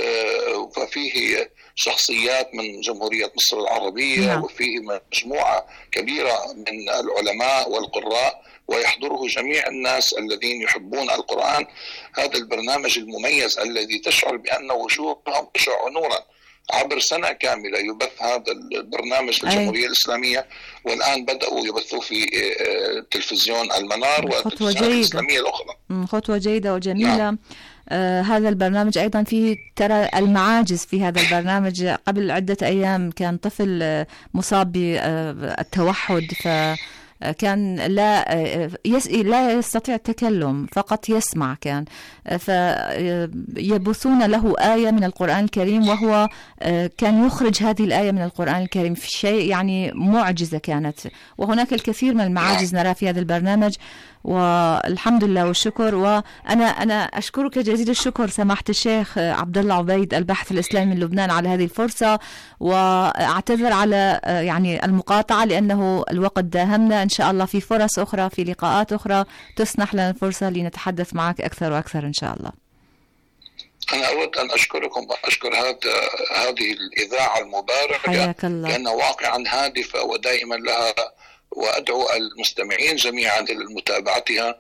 آه ففيه شخصيات من جمهورية مصر العربية نعم. وفيه مجموعة كبيرة من العلماء والقراء ويحضره جميع الناس الذين يحبون القرآن. هذا البرنامج المميز الذي تشعر بأن وجوههم تشع نورا عبر سنة كاملة يبث هذا البرنامج للجمهورية الإسلامية. والآن بدأوا يبثوا في تلفزيون المنار والتلفزيون الإسلامية الأخرى. خطوة جيدة وجميلة. نعم. آه هذا البرنامج أيضا فيه ترى المعاجز في هذا البرنامج. قبل عدة أيام كان طفل آه مصاب بالتوحد ف كان لا يس... لا يستطيع التكلم فقط يسمع كان فيبثون له آية من القرآن الكريم وهو كان يخرج هذه الآية من القرآن الكريم في شيء يعني معجزة كانت. وهناك الكثير من المعاجز نرى في هذا البرنامج. والحمد لله والشكر. وأنا أنا أشكرك جزيل الشكر سماحة الشيخ عبد الله عبيد الباحث الإسلامي من لبنان على هذه الفرصة، وأعتذر على يعني المقاطعة لأنه الوقت داهمنا. إن شاء الله في فرص أخرى، في لقاءات أخرى تسنح لنا الفرصة لنتحدث معك أكثر وأكثر إن شاء الله. أنا أود أن أشكركم وأشكر هذا هذه الإذاعة المباركة لأنها واقعا هادفة ودائما لها، وأدعو المستمعين جميعا إلى متابعتها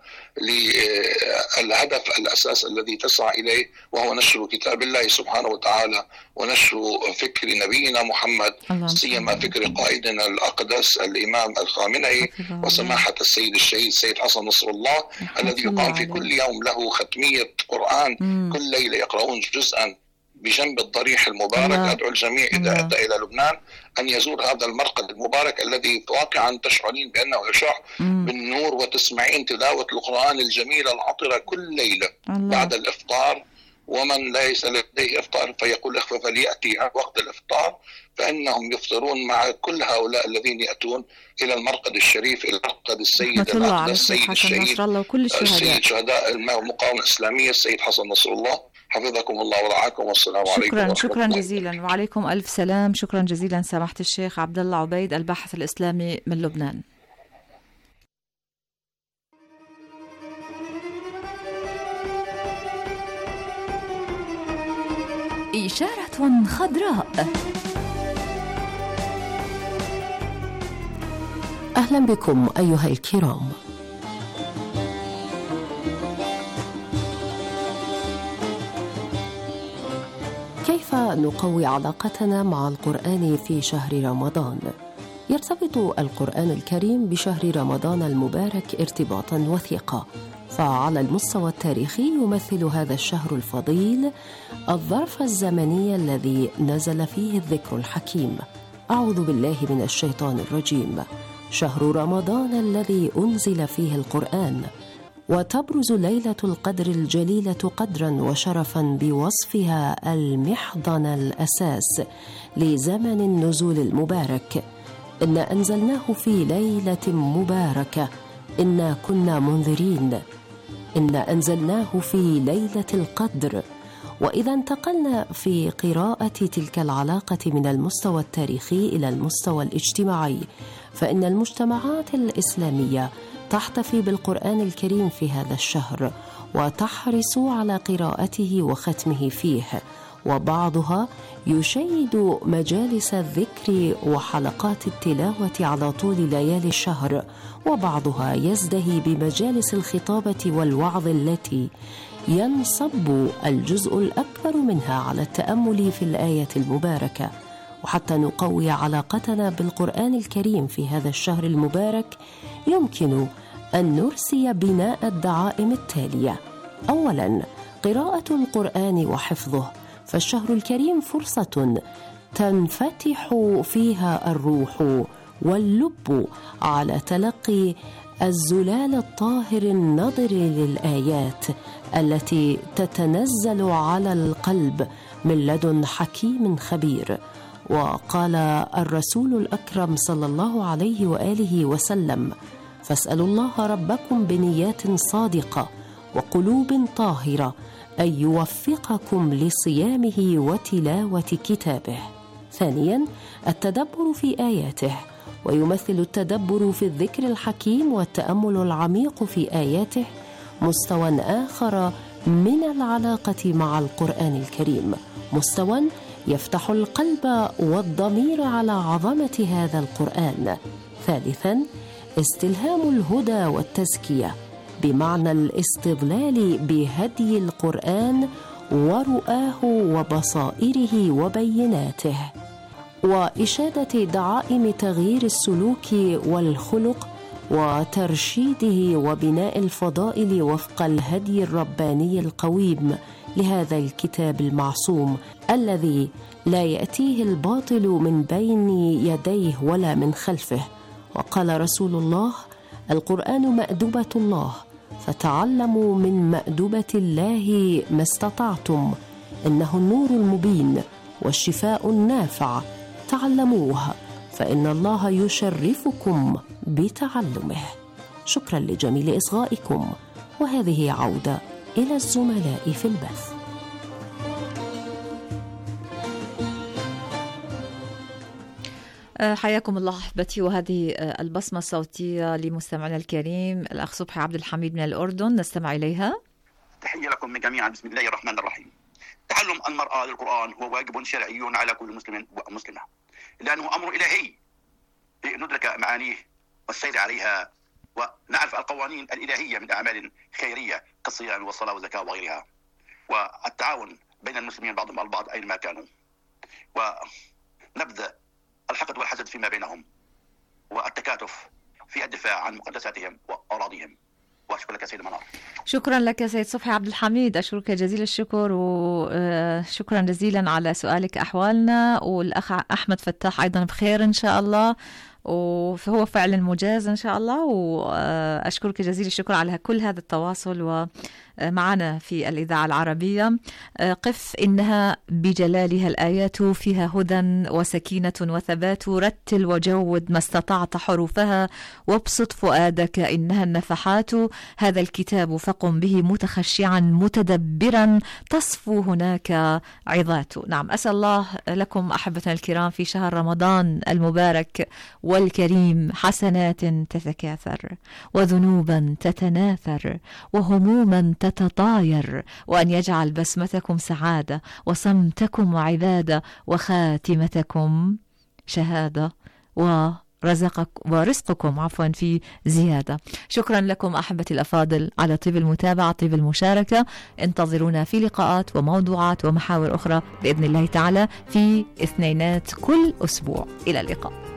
للهدف الأساس الذي تسعى إليه، وهو نشر كتاب الله سبحانه وتعالى ونشر فكر نبينا محمد، سيما فكر قائدنا الأقدس الإمام الخامنئي وسماحة السيد الشهيد سيد حسن نصر الله الذي يقام في كل يوم له ختمية قرآن، كل ليلة يقرؤون جزءا بجنب الضريح المبارك. الله. أدعو الجميع إذا أتى إلى لبنان أن يزور هذا المرقد المبارك الذي واقعا تشعرين بأنه يشع بالنور، وتسمعين تلاوة القرآن الجميلة العطرة كل ليلة. الله. بعد الإفطار، ومن ليس لديه إفطار فيقول إخوة فليأتي وقت الإفطار، فإنهم يفطرون مع كل هؤلاء الذين يأتون إلى المرقد الشريف، إلى مرقد السيد الأقدس السيد الشهيد السيد شهداء المقاومة الإسلامية السيد حسن نصر الله. حفظكم الله ورعاكم، والسلام عليكم. شكرا شكرا جزيلا، وعليكم ألف سلام. شكرا جزيلا سماحة الشيخ عبد الله عبيد الباحث الإسلامي من لبنان. إشارة خضراء. أهلا بكم أيها الكرام. كيف نقوي علاقتنا مع القرآن في شهر رمضان؟ يرتبط القرآن الكريم بشهر رمضان المبارك ارتباطا وثيقا، فعلى المستوى التاريخي يمثل هذا الشهر الفضيل الظرف الزمني الذي نزل فيه الذكر الحكيم. أعوذ بالله من الشيطان الرجيم. شهر رمضان الذي أنزل فيه القرآن، وتبرز ليلة القدر الجليلة قدرا وشرفا بوصفها المحضن الأساس لزمن النزول المبارك. إنا أنزلناه في ليلة مباركة إنا كنا منذرين. إنا أنزلناه في ليلة القدر. وإذا انتقلنا في قراءة تلك العلاقة من المستوى التاريخي إلى المستوى الاجتماعي، فإن المجتمعات الإسلامية تحتفي بالقرآن الكريم في هذا الشهر وتحرص على قراءته وختمه فيه، وبعضها يشيد مجالس الذكر وحلقات التلاوة على طول ليالي الشهر، وبعضها يزدهي بمجالس الخطابة والوعظ التي ينصب الجزء الأكبر منها على التأمل في الآية المباركة. وحتى نقوي علاقتنا بالقرآن الكريم في هذا الشهر المبارك يمكن أن نرسي بناء الدعائم التالية. أولاً، قراءة القرآن وحفظه، فالشهر الكريم فرصة تنفتح فيها الروح واللب على تلقي الزلال الطاهر النضر للآيات التي تتنزل على القلب من لدن حكيم خبير. وقال الرسول الأكرم صلى الله عليه وآله وسلم: فاسألوا الله ربكم بنيات صادقة وقلوب طاهرة أن يوفقكم لصيامه وتلاوة كتابه. ثانيا، التدبر في آياته، ويمثل التدبر في الذكر الحكيم والتأمل العميق في آياته مستوى آخر من العلاقة مع القرآن الكريم، مستوى يفتح القلب والضمير على عظمة هذا القرآن. ثالثا، استلهام الهدى والتزكية، بمعنى الاستظلال بهدي القرآن ورؤاه وبصائره وبيناته، وإشادة دعائم تغيير السلوك والخلق وترشيده وبناء الفضائل وفق الهدي الرباني القويم لهذا الكتاب المعصوم الذي لا يأتيه الباطل من بين يديه ولا من خلفه. وقال رسول الله: القرآن مأدبة الله، فتعلموا من مأدبة الله ما استطعتم، إنه النور المبين والشفاء النافع، تعلموه فإن الله يشرفكم بتعلمه. شكرا لجميل إصغائكم، وهذه عودة إلى الزملاء في البث. حياكم الله أحبتي، وهذه البصمة الصوتية لمستمعنا الكريم الأخ صبحي عبد الحميد من الأردن، نستمع إليها. تحية لكم جميعا، بسم الله الرحمن الرحيم. تعلم المرأة للقرآن هو واجب شرعي على كل مسلم ومسلمة، لأنه أمر إلهي ندرك معانيه والسير عليها ونعرف القوانين الإلهية من أعمال خيرية كالصيام والصلاة والزكاة وغيرها، والتعاون بين المسلمين بعضهم البعض أينما كانوا، ونبذ الحقد والحسد فيما بينهم، والتكاتف في الدفاع عن مقدساتهم وأراضيهم. وأشكر لك سيد منار. شكرا لك سيد صبحي عبد الحميد، أشكرك جزيل الشكر، وشكرا جزيلا على سؤالك أحوالنا. والأخ أحمد فتاح أيضا بخير إن شاء الله، وهو فعلا مجاز إن شاء الله. وأشكرك جزيل الشكر على كل هذا التواصل ومعنا في الإذاعة العربية. قف إنها بجلالها الآيات فيها هدى وسكينة وثبات، رتل وجود ما استطعت حروفها، وابسط فؤادك إنها النفحات. هذا الكتاب فقم به متخشعا متدبرا، تصفو هناك عظات. نعم، أسأل الله لكم أحبتنا الكرام في شهر رمضان المبارك والكريم حسنات تتكاثر، وذنوبا تتناثر، وهموما تتطاير، وأن يجعل بسمتكم سعادة، وصمتكم عبادة، وخاتمتكم شهادة، ورزقك ورزقكم عفوا في زيادة. شكرا لكم أحبتي الأفاضل على طيب المتابعة، طيب المشاركة. انتظرونا في لقاءات وموضوعات ومحاور أخرى بإذن الله تعالى في اثنينات كل أسبوع. إلى اللقاء.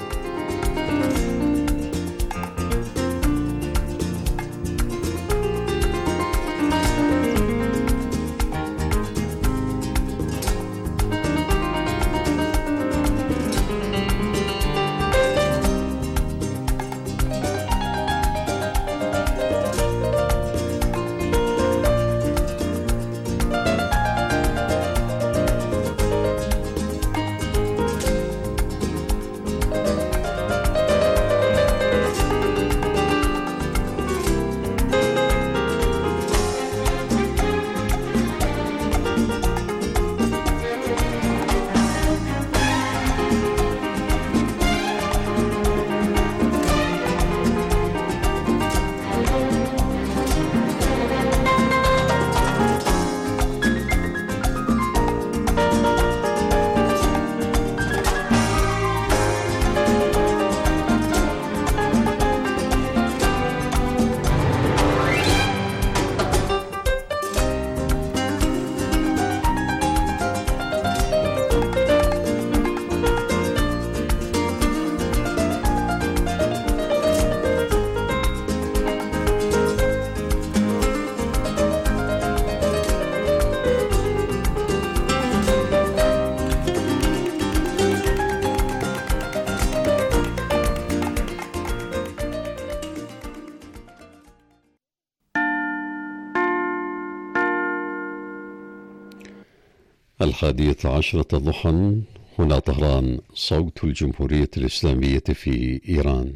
الحادية عشرة ضحى، هنا طهران، صوت الجمهورية الإسلامية في إيران.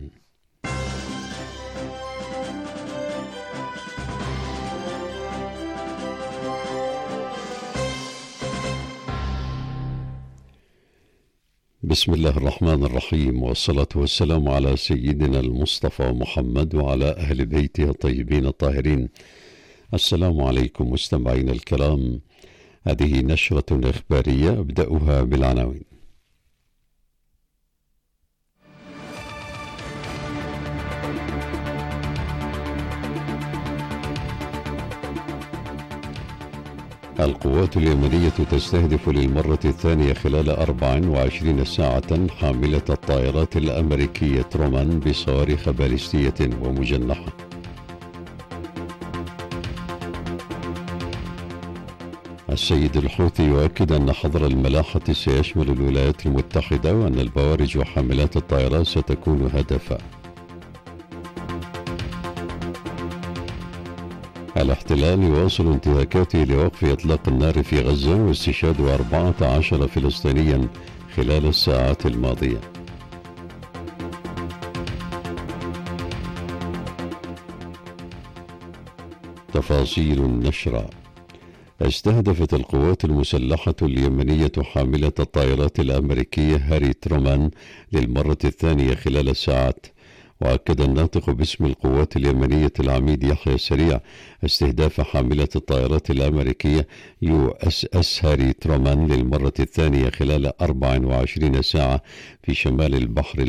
بسم الله الرحمن الرحيم، والصلاة والسلام على سيدنا المصطفى محمد وعلى أهل بيته الطيبين الطاهرين. السلام عليكم مستمعين الكرام، هذه نشرة إخبارية أبدأها بالعناوين. القوات اليمنية تستهدف للمرة الثانية خلال أربع وعشرين ساعة حاملة الطائرات الأمريكية ترومان بصواريخ باليستية ومجنحة. السيد الحوثي يؤكد أن حظر الملاحة سيشمل الولايات المتحدة، وأن البوارج وحاملات الطائرات ستكون هدفا. الاحتلال يواصل انتهاكاته لوقف إطلاق النار في غزة واستشهاد أربعة عشر فلسطينيا خلال الساعات الماضية. تفاصيل النشرة. استهدفت القوات المسلحة اليمنية حاملة الطائرات الأمريكية هاري ترومان للمرة الثانية خلال ساعات. وأكد الناطق باسم القوات اليمنية العميد يحيى سريع استهداف حاملة الطائرات الأمريكية يو اس اس هاري ترومان للمرة الثانية خلال أربع وعشرين ساعة في شمال البحر